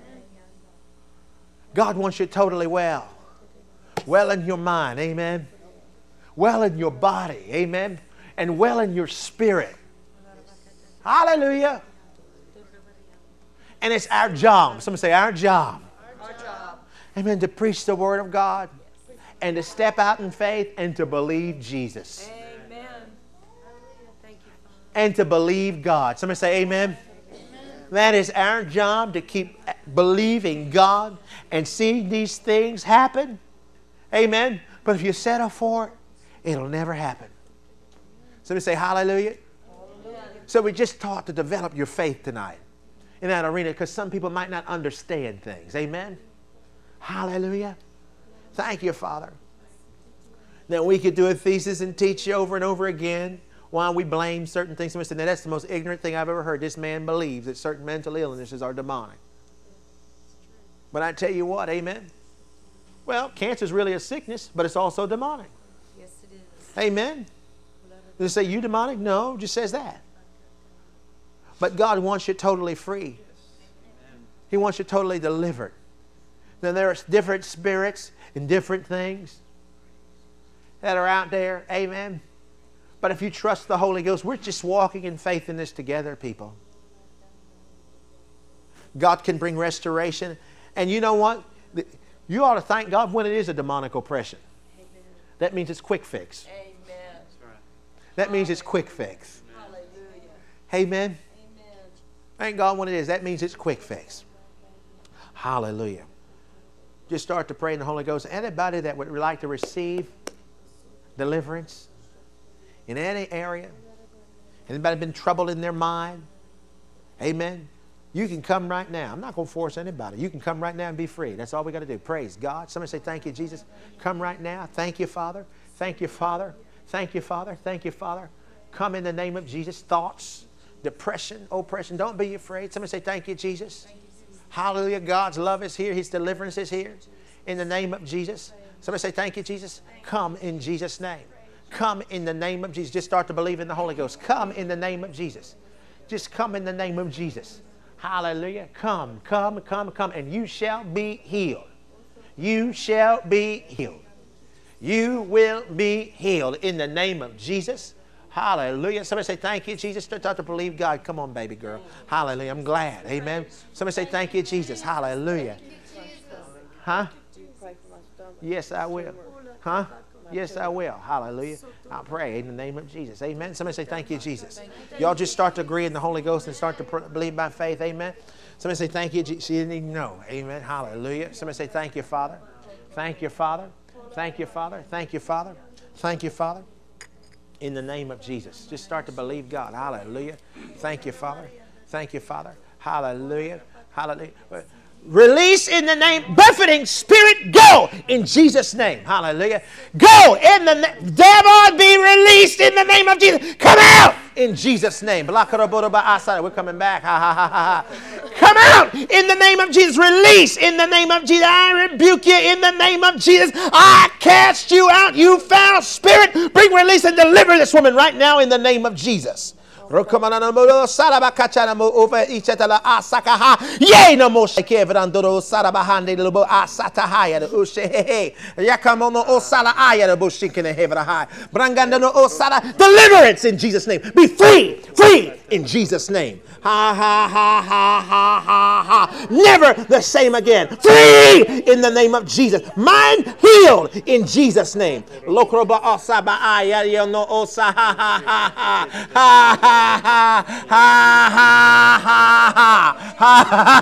God wants you totally well. Well in your mind, amen. Well in your body, amen. And well in your spirit. Hallelujah. And it's our job. Somebody say our job. Our job. Amen. To preach the word of God and to step out in faith and to believe Jesus. Amen. Thank you, Father. and to believe God. Somebody say amen. That is our job, to keep believing God and seeing these things happen. Amen. But if you settle for it, it'll never happen. Somebody say hallelujah. Hallelujah. So we just taught to develop your faith tonight in that arena, because some people might not understand things. Amen. Hallelujah. Thank you, Father. Then we could do a thesis and teach you over and over again why we blame certain things. Somebody said, now that's the most ignorant thing I've ever heard. This man believes that certain mental illnesses are demonic. But I tell you what, amen. Well, cancer is really a sickness, but it's also demonic. Yes, it is. Amen. Does it say you demonic? No, it just says that. But God wants you totally free. He wants you totally delivered. Now there are different spirits and different things that are out there. Amen. But if you trust the Holy Ghost, we're just walking in faith in this together, people. God can bring restoration. And you know what? You ought to thank God when it is a demonic oppression. Amen. That means it's quick fix. Amen. That means it's quick fix. Hallelujah. Amen. Amen. Thank God when it is. That means it's quick fix. Hallelujah. Just start to pray in the Holy Ghost. Anybody that would like to receive deliverance in any area, anybody been troubled in their mind, amen, you can come right now. I'm not going to force anybody. You can come right now and be free. That's all we got to do. Praise God. Somebody say, thank you, Jesus. Come right now. Thank you, Father. Thank you, Father. Thank you, Father. Thank you, Father. Come in the name of Jesus. Thoughts, depression, oppression. Don't be afraid. Somebody say, thank you, Jesus. Thank you, Jesus. Hallelujah. God's love is here. His deliverance is here. In the name of Jesus. Somebody say, thank you, Jesus. Come in Jesus' name. Come in the name of Jesus. Just start to believe in the Holy Ghost. Come in the name of Jesus. Just come in the name of Jesus. Hallelujah. Come, come, come, come, and you shall be healed. You shall be healed. You will be healed in the name of Jesus. Hallelujah. Somebody say, thank you, Jesus. Start to believe God. Come on, baby girl. Hallelujah. I'm glad. Amen. Somebody say, thank you, Jesus. Hallelujah. Huh? Yes, I will. Huh? Yes, I will. Hallelujah. I'll pray in the name of Jesus. Amen. Somebody say, thank you, Jesus. Y'all just start to agree in the Holy Ghost and start to pr- believe by faith. Amen. Somebody say, thank you, Jesus. She didn't even know. Amen. Hallelujah. Somebody say, thank you, Father. Thank you, Father. Thank you, Father. Thank you, Father. Thank you, Father. In the name of Jesus. Just start to believe God. Hallelujah. Thank you, Father. Thank you, Father. Hallelujah. Hallelujah. Release in the name, buffeting spirit, go in Jesus' name. Hallelujah. Go in the name, devil, be released in the name of Jesus. Come out in Jesus' name. We're coming back. Ha, ha, ha, ha. Come out in the name of Jesus. Release in the name of Jesus. I rebuke you in the name of Jesus. I cast you out, you foul spirit. Bring release and deliver this woman right now in the name of Jesus. Yea, no more Kevrandoro Sarabahande Lobo Asatahaya the Ushe Yakamono Osala Aya the Bushikine Hevrahai Brangandano Osala. Deliverance in Jesus' name. Be free, free in Jesus' name. Ha ha ha ha ha ha ha. Never the same again. Free in the name of Jesus. Mind healed in Jesus' name. Lokroba Osaba Aya no Osa ha ha ha ha ha ha. Ha ha ha ha ha ha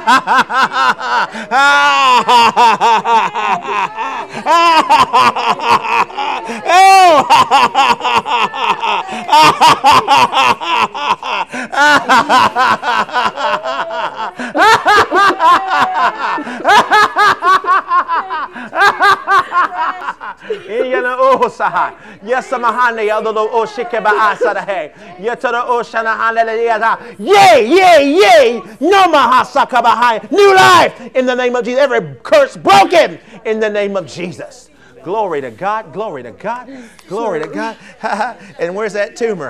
Yes, Samahane, although O Shikeba Asadahe, Yatara Oshana Hallelujah. Yay, yay, yay. No Mahasakabahai. New life in the name of Jesus. Every curse broken in the name of Jesus. Glory to God, glory to God, glory to God. And where's that tumor?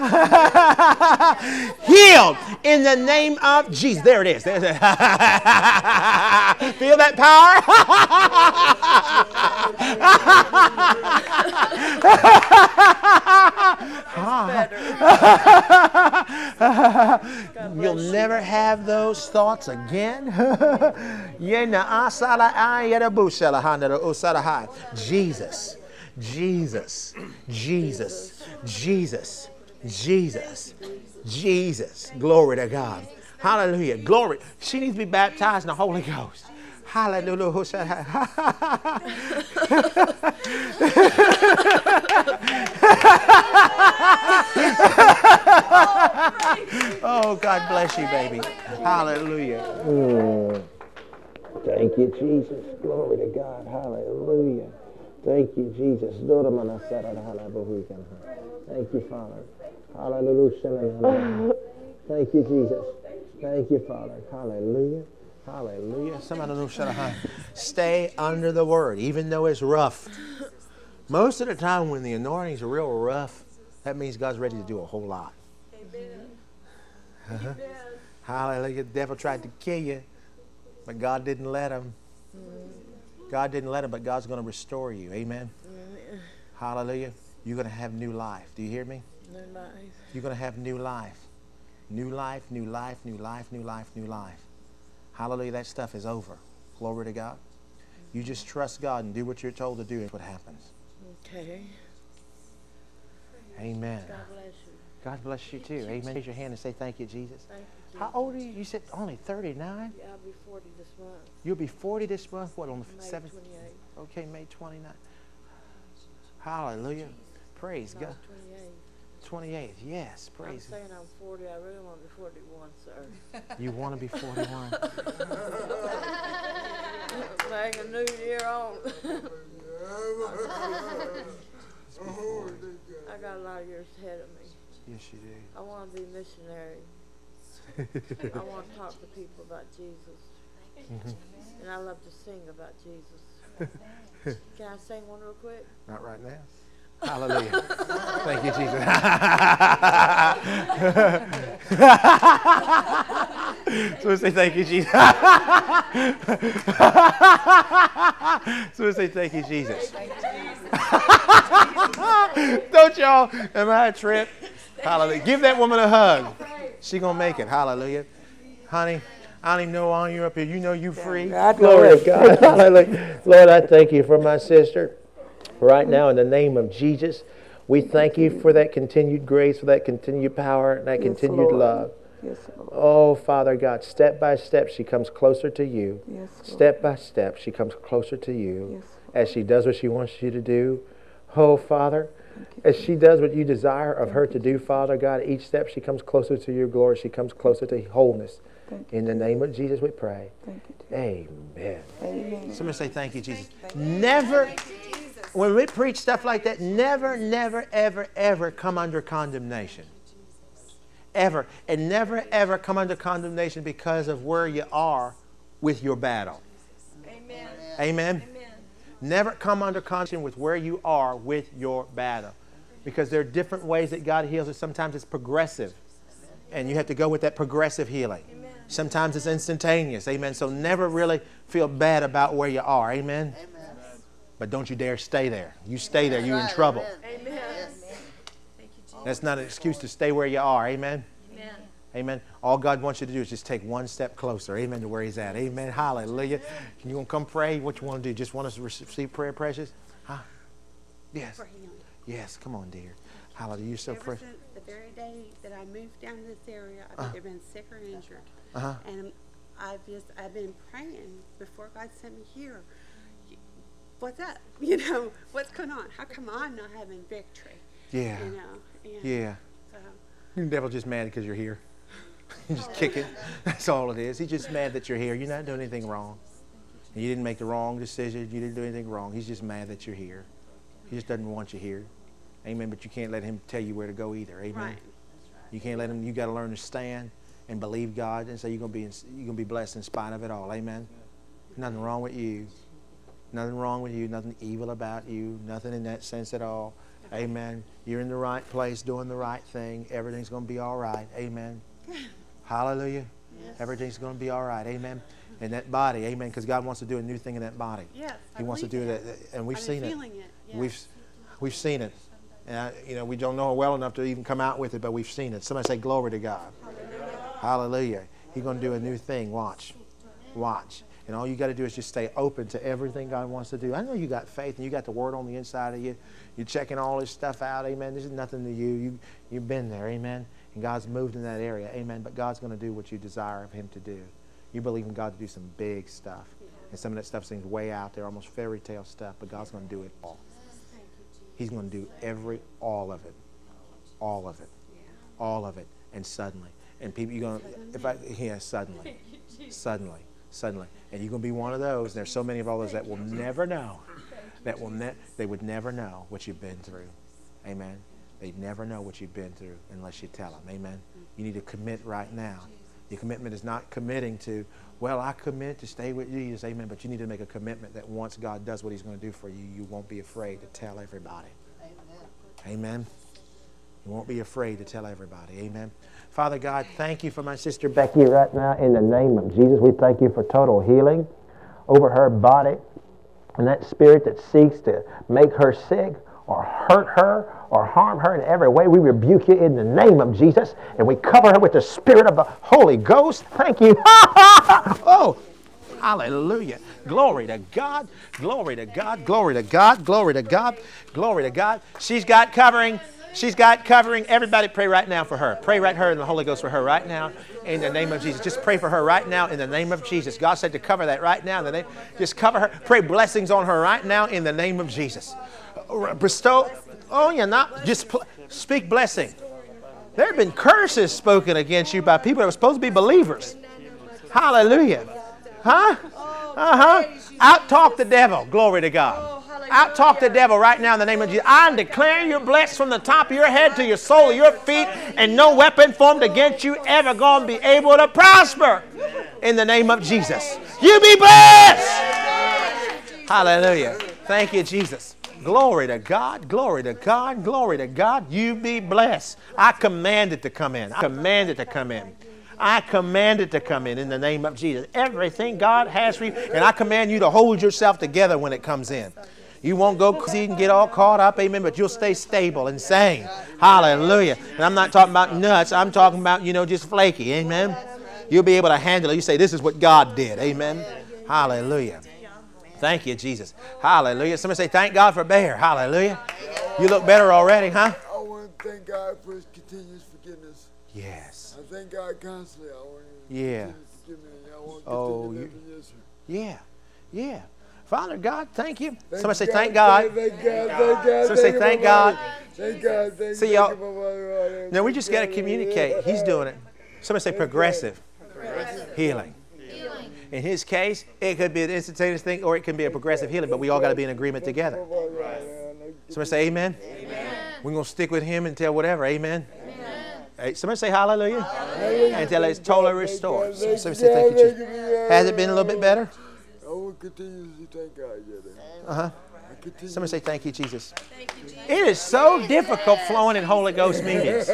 Healed in the name of Jesus. There it is. There's it. Feel that power? You'll never have those thoughts again. Jesus, Jesus, Jesus, Jesus, Jesus. Jesus. Glory to God. Hallelujah. Glory. She needs to be baptized in the Holy Ghost. Hallelujah. Oh, God bless you, baby. Hallelujah. Mm. Thank you, Jesus. Glory to God. Hallelujah. Thank you, Jesus. Thank you, Father. Hallelujah. Thank you, Jesus. Thank you, Father. Hallelujah. Hallelujah. Stay under the word, even though it's rough. Most of the time when the anointing's real rough, that means God's ready to do a whole lot. Amen. Uh-huh. Hallelujah. The devil tried to kill you, but God didn't let him. God didn't let him, but God's going to restore you. Amen. Amen. Hallelujah. You're going to have new life. Do you hear me? New life. You're going to have new life. New life, new life, new life, new life, new life. Hallelujah. That stuff is over. Glory to God. You just trust God and do what you're told to do and what happens. Okay. Amen. God bless you. God bless you too. Amen. Raise your hand and say thank you, Jesus. Thank you, Jesus. How old are you? You said only thirty-nine? Yeah, I'll be forty this month. You'll be forty this month? What, on the May seventh? twenty-eighth. Okay, May twenty-ninth. Hallelujah. Praise No, God. twenty-eighth. twenty-eighth. Yes, I'm praise God. saying I'm forty. I really want to be forty-one, sir. You want to be forty-one? Like a new year on. I got a lot of years ahead of me. Yes, you do. I want to be missionary. I want to talk to people about Jesus. Mm-hmm. And I love to sing about Jesus. Can I sing one real quick? Not right now. Hallelujah. Thank you, Jesus. So we say thank you, Jesus. So we say thank you, Jesus. Don't y'all? Am I a trip? Hallelujah. Give that woman a hug. She gonna make it. Hallelujah. Honey, I don't even know why you're up here. You know you free. Glory to God. Hallelujah. Lord, I thank you for my sister. Right now, in the name of Jesus, we thank you for that continued grace, for that continued power, and that Yes, continued Lord. love. Yes, Lord. Oh, Father God, step by step, she comes closer to you. Yes, Lord. Step by step, she comes closer to you. Yes, As she does what she wants you to do. Oh, Father, as she does what you desire of her to do, Father God, each step she comes closer to your glory. She comes closer to wholeness. Thank you. In the name of Jesus, we pray. Thank you, dear. Amen. Amen. Somebody say thank you, Jesus. Never, when we preach stuff like that, never, never, ever, ever come under condemnation. Ever. And never, ever come under condemnation because of where you are with your battle. Amen. Amen. Amen. Never come under condemnation with where you are with your battle. Because there are different ways that God heals it. Sometimes it's progressive. And you have to go with that progressive healing. Amen. Sometimes it's instantaneous. Amen. So never really feel bad about where you are. Amen. Amen. But don't you dare stay there. You stay there, you're in trouble. Amen. That's not an excuse to stay where you are. Amen. Amen. Amen. All God wants you to do is just take one step closer. Amen. To where He's at. Amen. Hallelujah. You want to come pray? What you want to do? Just want us to receive prayer, precious? Huh? Yes. For healing. Yes. Come on, dear. Hallelujah. You're so Ever precious. since the very day that I moved down to this area, I've Uh-huh. either been sick or injured. Uh-huh. And I've just, I've been praying before God sent me here. What's up? You know, what's going on? How come I'm not having victory? Yeah. You know? And Yeah. So, The devil's just mad because you're here. He's just kicking. That's all it is. He's just mad that you're here. You're not doing anything wrong. You didn't make the wrong decision. You didn't do anything wrong. He's just mad that you're here. He just doesn't want you here. Amen. But you can't let him tell you where to go either. Amen. right. You can't let him. You got to learn to stand and believe God and say you're gonna be in, you're gonna be blessed in spite of it all. Amen. Nothing wrong with you. Nothing wrong with you. Nothing evil about you. Nothing in that sense at all. Amen. You're in the right place, doing the right thing. Everything's gonna be all right. Amen. Hallelujah. Yes. Everything's gonna be all right. Amen. And that body. Amen. Because God wants to do a new thing in that body. Yes. He I wants to do believe that, and we've I've seen been it. feeling it. Yes. We've we've seen it. And I, you know, we don't know it well enough to even come out with it, but we've seen it. Somebody say glory to God. Hallelujah. Hallelujah. He's going to do a new thing. Watch. Watch. And all you got to do is just stay open to everything God wants to do. I know you got faith and you got the Word on the inside of you. You're checking all this stuff out. Amen. This is nothing to you. you you've been there. Amen. And God's moved in that area. Amen. But God's going to do what you desire of Him to do. You believe in God to do some big stuff. And some of that stuff seems way out there, almost fairy tale stuff. But God's going to do it all. He's going to do every, all of it. All of it. All of it. And suddenly. And people, you're going to, if I, yeah, suddenly. Suddenly. Suddenly. And you're going to be one of those. And there's so many of all those that will never know. That will ne- they would never know what you've been through. Amen. They'd never know what you've been through unless you tell them. Amen. You need to commit right now. Your commitment is not committing to, well, I commit to stay with Jesus. Amen. But you need to make a commitment that once God does what He's going to do for you, you won't be afraid to tell everybody. Amen. Amen. You won't be afraid to tell everybody. Amen. Father God, thank you for my sister Becky right now in the name of Jesus. We thank you for total healing over her body and that spirit that seeks to make her sick or hurt her or harm her in every way. We rebuke you in the name of Jesus, and we cover her with the Spirit of the Holy Ghost. Thank you. Oh, hallelujah. Glory to God. Glory to God. Glory to God. Glory to God. Glory to God. She's got covering. She's got covering. Everybody pray right now for her. Pray right her in the Holy Ghost for her right now in the name of Jesus. Just pray for her right now in the name of Jesus. God said to cover that right now in the name. Just cover her. Pray blessings on her right now in the name of Jesus. Bestow. Oh, you're not. Just pl- speak blessing. There have been curses spoken against you by people that were supposed to be believers. Hallelujah. Huh? Uh-huh. Out-talk the devil. Glory to God. Out-talk the devil right now in the name of Jesus. I declare you blessed from the top of your head to your sole of your feet, and no weapon formed against you ever going to be able to prosper in the name of Jesus. You be blessed. Hallelujah. Thank you, Jesus. Glory to God, glory to God, glory to God. You be blessed. I command it to come in. I command it to come in. I command it to come in in the name of Jesus. Everything God has for you, and I command you to hold yourself together when it comes in. You won't go crazy and get all caught up, amen, but you'll stay stable and sane. Hallelujah. And I'm not talking about nuts. I'm talking about, you know, just flaky, amen. You'll be able to handle it. You say, this is what God did, amen. Hallelujah. Thank you, Jesus. Hallelujah. Somebody say, thank God for Bear. Hallelujah. You look better already, huh? I want to thank God for His continuous forgiveness. Yes. I thank God constantly. I want Him Yeah. to forgive me. I want to Oh, continue you- living. Yes, sir. Yeah. Yeah. Father God, thank you. Thank Somebody say, you, thank God. Thank God. Thank God. Somebody say, you, thank my God. Father. Thank God. Thank See, you, y'all- thank you, my Father. Now, we just got to communicate. He's doing it. Somebody say progressive. Healing. In his case, it could be an instantaneous thing or it can be a progressive healing, but we all got to be in agreement together. Somebody say amen. Amen. We're going to stick with him until whatever. Amen. Hey, somebody say hallelujah. Hallelujah. Until it's totally restored. Somebody say thank you, Jesus. Has it been a little bit better? I will continue to thank God. Uh-huh. I continue. Somebody say thank you, Jesus. It is so difficult flowing in Holy Ghost meetings.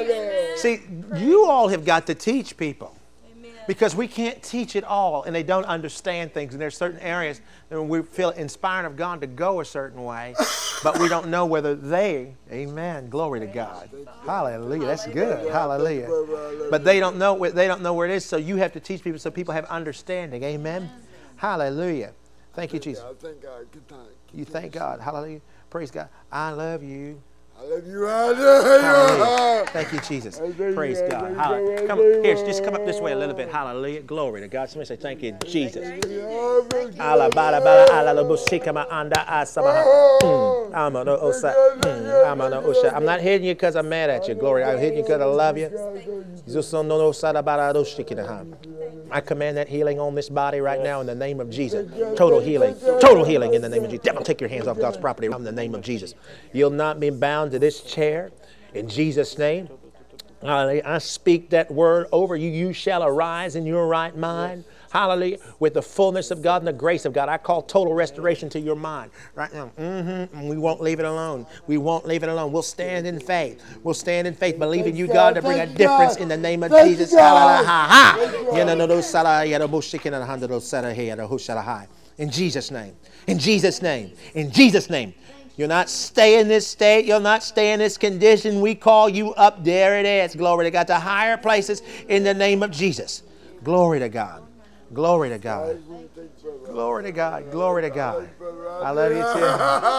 See, you all have got to teach people. Because we can't teach it all, and they don't understand things. And there's certain areas that we feel inspired of God to go a certain way, but we don't know whether they, amen, glory to God. Hallelujah, that's good, hallelujah. But they don't know, they don't know where it is, so you have to teach people so people have understanding, amen. Hallelujah. Thank you, Jesus. I thank God. Good time. You thank God, hallelujah. Praise God. I love you. I love you. I love Hallelujah. you. Thank you, Jesus. I thank Praise you, I God. thank you, Hallelujah. I Come, thank you. here, just come up this way a little bit. Hallelujah. Glory to God. Somebody say, thank you, Jesus. Oh, thank you. Ala bala bala ala lo busika ma anda asamaha. Mm. Ama no osa. Mm. Ama no osha. I'm not hitting you because I'm mad at you. Glory. I'm hitting you because I love you. Zuso no no sada bara do shikinaha. I command that healing on this body right now in the name of Jesus. Total healing. Total healing in the name of Jesus. Devil, take your hands off God's property in the name of Jesus. You'll not be bound to this chair in Jesus' name. Hallelujah. I speak that word over you. You shall arise in your right mind. Hallelujah. With the fullness of God and the grace of God. I call total restoration to your mind right now. Mm-hmm. And we won't leave it alone. We won't leave it alone. We'll stand in faith. We'll stand in faith, believing you, God, to bring a difference in the name of Jesus. In Jesus' name. In Jesus' name. In Jesus' name. You'll not stay in this state. You'll not stay in this condition. We call you up. There it is. Glory to God. To higher places in the name of Jesus. Glory to God. Glory to God. Glory to God. Glory to God. I love you too.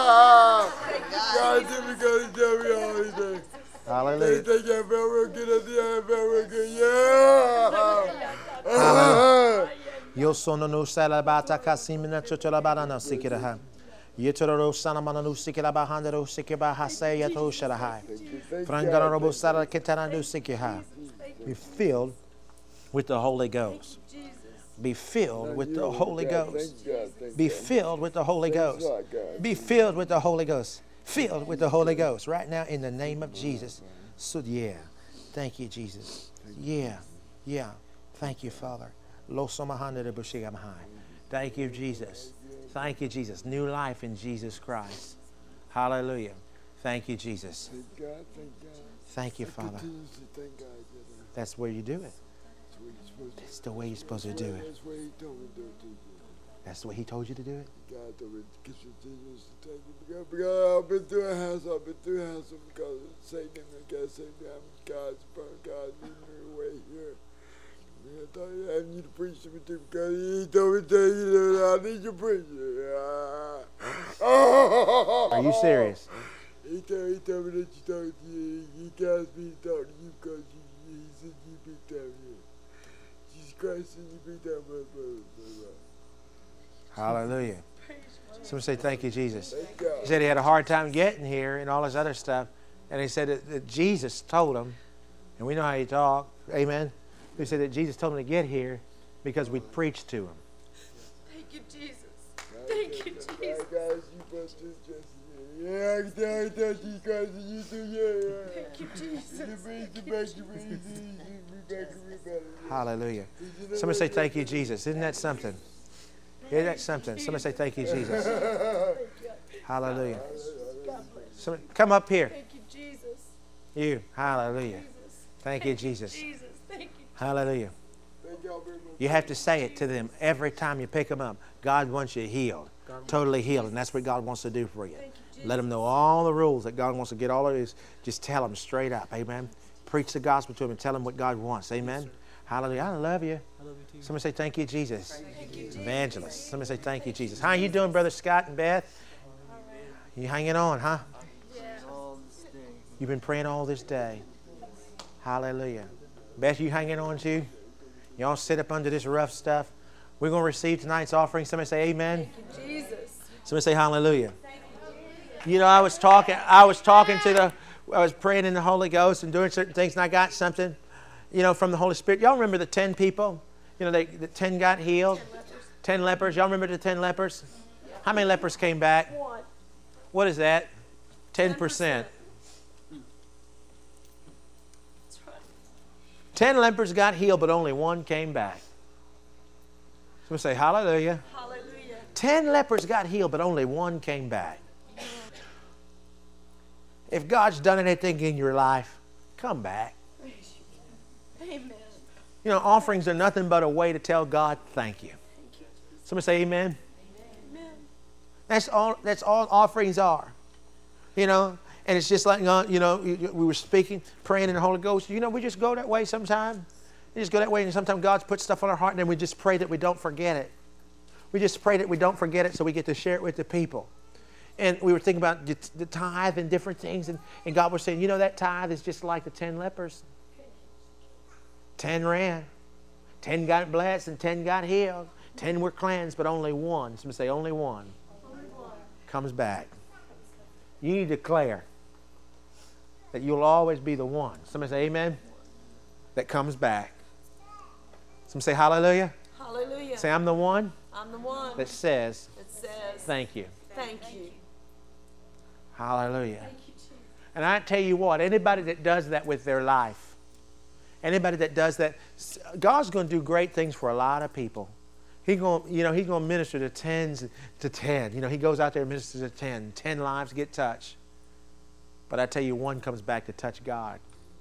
God, give me God, tell me all these things. Hallelujah. They think I'm very good at the end, very good. Yeah. Yo sono no salabata kasimina chocolabana no sikiraha. Yetoro sanamana no sikira bahanda no sikira hasaya to sharahai. Frangana robo sara ketana no sikira. Be filled with the Holy Ghost. Be filled with the Holy Ghost. Be filled with the Holy Ghost. Be filled with the Holy Ghost. Filled with the Holy Ghost right now in the name of Jesus. So yeah. Thank you, Jesus. Yeah. Yeah. Thank you, Father. Thank you, Jesus. Thank you, Jesus. New life in Jesus Christ. Hallelujah. Thank you, Jesus. Thank you, Father. That's where you do it. That's the way you're supposed to do it. That's what he told me to do. That's the way he told you to do it? God told me to continue to take it. Because, because I've been through a house, I've been through a house because Satan and God saved me. I'm God's son. God lead me away here. I thought I need to preach to me too because he told me to tell you that I need to preach. Are you serious? He told, he told me that you told you, he asked me to talk to you because you, he said you beat down here. Jesus Christ said you beat down my brother. Hallelujah. Someone say, thank you, Jesus. Thank God. He said he had a hard time getting here and all this other stuff. And he said that, that Jesus told him, and we know how you talk, amen. He said that Jesus told him to get here because we preached to him. Thank you, Jesus. Thank you, Jesus. Guys, you must do just yeah, I can tell you that Jesus Christ and you do, yeah. Thank you, Jesus. You bring you back to me, you back to me better. Hallelujah. Somebody say, thank you, Jesus. Isn't that something? Isn't that something? Somebody say, thank you, Jesus. Hallelujah. Somebody, come up here. Thank you, Jesus. You. Hallelujah. Thank you, Jesus. Jesus. Thank you. Hallelujah. Thank y'all very much. You have to say it to them every time you pick them up. God wants you healed, totally healed, and that's what God wants to do for you. Let them know all the rules that God wants to get all of this. Just tell them straight up. Amen. Preach the gospel to them and tell them what God wants. Amen. Hallelujah. I love you. I love you too. Somebody say, thank you, Jesus. Thank you, Jesus. Evangelist. Somebody say, thank you, Jesus. How are you doing, Brother Scott and Beth? You hanging on, huh? Yeah. You've been praying all this day. Hallelujah. Beth, you hanging on too? Y'all sit up under this rough stuff. We're going to receive tonight's offering. Somebody say amen. Thank you, Jesus. Somebody say hallelujah. You know, I was talking, I was talking to the, I was praying in the Holy Ghost and doing certain things, and I got something, you know, from the Holy Spirit. Y'all remember the ten people? You know, they, the ten got healed? Ten lepers. Ten lepers. Y'all remember the ten lepers? How many lepers came back? One. What is that? Ten percent. That's right. Ten lepers got healed, but only one came back. So we say hallelujah. Hallelujah. Ten lepers got healed, but only one came back. If God's done anything in your life, come back. Amen. You know, offerings are nothing but a way to tell God thank you. Thank you. Somebody say amen. Amen. That's all. That's all offerings are. You know, and it's just like, you know, we were speaking, praying in the Holy Ghost. You know, we just go that way sometimes. We just go that way, and sometimes God's put stuff on our heart, and then we just pray that we don't forget it. We just pray that we don't forget it, so we get to share it with the people. And we were thinking about the tithe and different things, and, and God was saying, you know, that tithe is just like the ten lepers. Ten ran. Ten got blessed, and ten got healed. Ten were cleansed, but only one. Somebody say, only one, Only one. comes back. You need to declare that you'll always be the one. Somebody say amen. That comes back. Somebody say hallelujah. Hallelujah. Say, I'm the one I'm the one that says that says thank you. thank you. Hallelujah. Thank you, Jesus. And I tell you what, anybody that does that with their life, anybody that does that, God's going to do great things for a lot of people. He's going, you know, he's going to minister to tens to ten. You know, he goes out there and ministers to ten. Ten lives get touched. But I tell you, one comes back to touch God.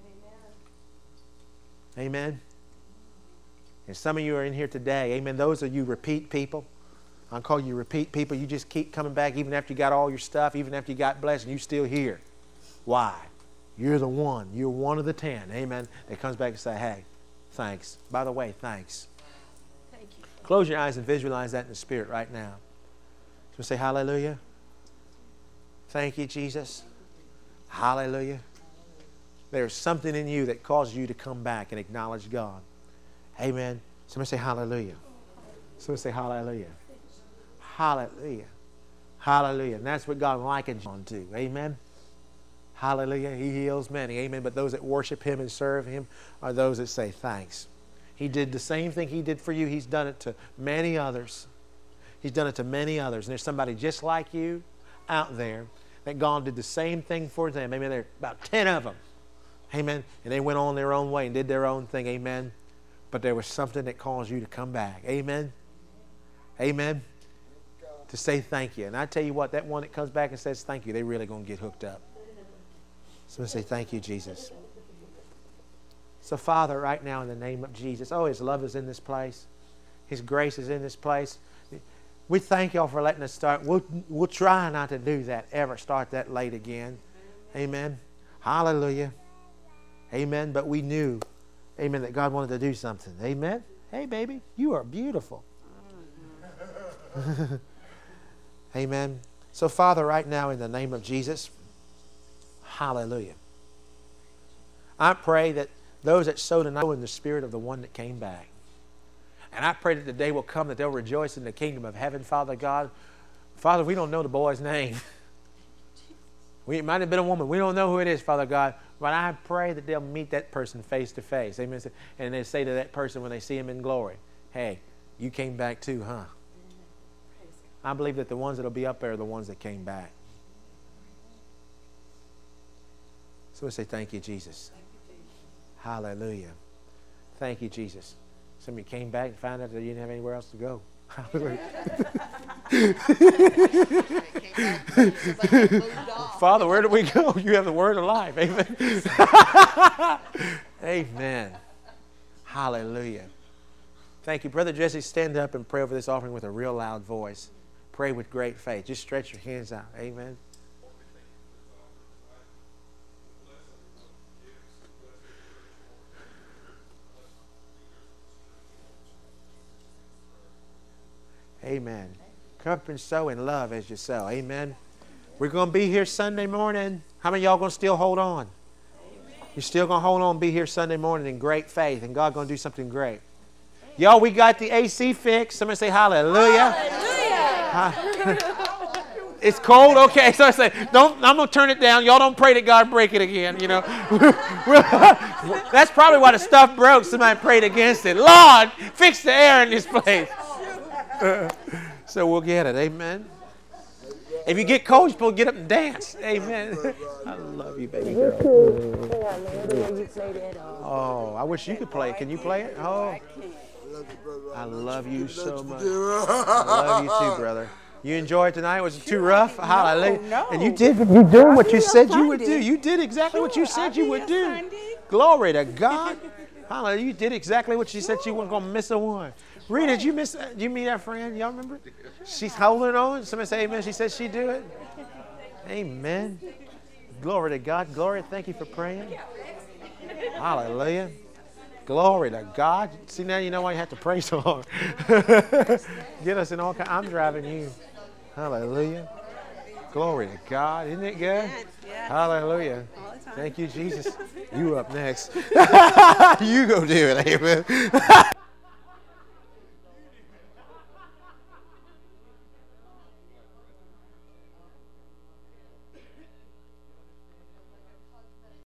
Amen. Amen. And some of you are in here today. Amen. Those of you repeat people. I'll call you repeat people. You just keep coming back even after you got all your stuff, even after you got blessed, and you're still here. Why? You're the one. You're one of the ten. Amen. That comes back and say, hey, thanks. By the way, thanks. Thank you. Close your eyes and visualize that in the Spirit right now. So say hallelujah. Thank you, Jesus. Hallelujah. There's something in you that causes you to come back and acknowledge God. Amen. Somebody say hallelujah. Somebody say hallelujah. Hallelujah. Hallelujah. And that's what God likens on to. Amen. Hallelujah. He heals many. Amen. But those that worship Him and serve Him are those that say thanks. He did the same thing He did for you. He's done it to many others. He's done it to many others. And there's somebody just like you out there that God did the same thing for them. Amen. There are about ten of them. Amen. And they went on their own way and did their own thing. Amen. But there was something that caused you to come back. Amen. Amen. To say thank you. And I tell you what, that one that comes back and says thank you, they're really going to get hooked up. So I say thank you, Jesus. So, Father, right now in the name of Jesus, oh, His love is in this place. His grace is in this place. We thank y'all for letting us start. We'll, we'll try not to do that, ever start that late again. Amen. Hallelujah. Amen. But we knew, amen, that God wanted to do something. Amen. Hey, baby, you are beautiful. Amen. So, Father, right now in the name of Jesus, hallelujah. I pray that those that sow tonight in the spirit of the one that came back. And I pray that the day will come that they'll rejoice in the kingdom of heaven, Father God. Father, we don't know the boy's name. We, it might have been a woman. We don't know who it is, Father God. But I pray that they'll meet that person face to face. Amen. And they say to that person when they see him in glory, hey, you came back too, huh? I believe that the ones that will be up there are the ones that came back. So we say thank you, Jesus. Hallelujah. Thank you, Jesus. Somebody came back and found out that you didn't have anywhere else to go. Father, where do we go? You have the word of life. Amen. Amen. Hallelujah. Thank you. Brother Jesse, stand up and pray over this offering with a real loud voice. Pray with great faith. Just stretch your hands out. Amen. Amen. Come up and sow in love as you sow. Amen. We're going to be here Sunday morning. How many of y'all going to still hold on? You're still going to hold on and be here Sunday morning in great faith, and God's going to do something great. Y'all, we got the A C fixed. Somebody say hallelujah. Hallelujah. It's cold? Okay. So I say, don't, I'm going to turn it down. Y'all don't pray that God break it again, you know. That's probably why the stuff broke. Somebody prayed against it. Lord, fix the air in this place. So we'll get it. Amen. If you get cold, you're supposed to get up and dance. Amen. I love you, baby girl. Oh, I wish you could play it. Can you play it? Oh, I love you so much. I love you too, brother. You enjoyed it tonight? Was it too rough? Hallelujah. No. And you did. You doing what you said you would do. You did exactly what you said you would do. Glory to God. Hallelujah. You did exactly what you said you weren't going to miss a one. Rita, did you miss? Did you meet our friend? Y'all remember? She's holding on. Somebody say amen. She said she'd do it. Amen. Glory to God. Glory. Thank you for praying. Hallelujah. Glory to God. See, now you know why you have to pray so hard. Get us in all kinds. I'm driving you. Hallelujah. Glory to God. Isn't it good? Hallelujah. Thank you, Jesus. You up next. You go do it. Amen.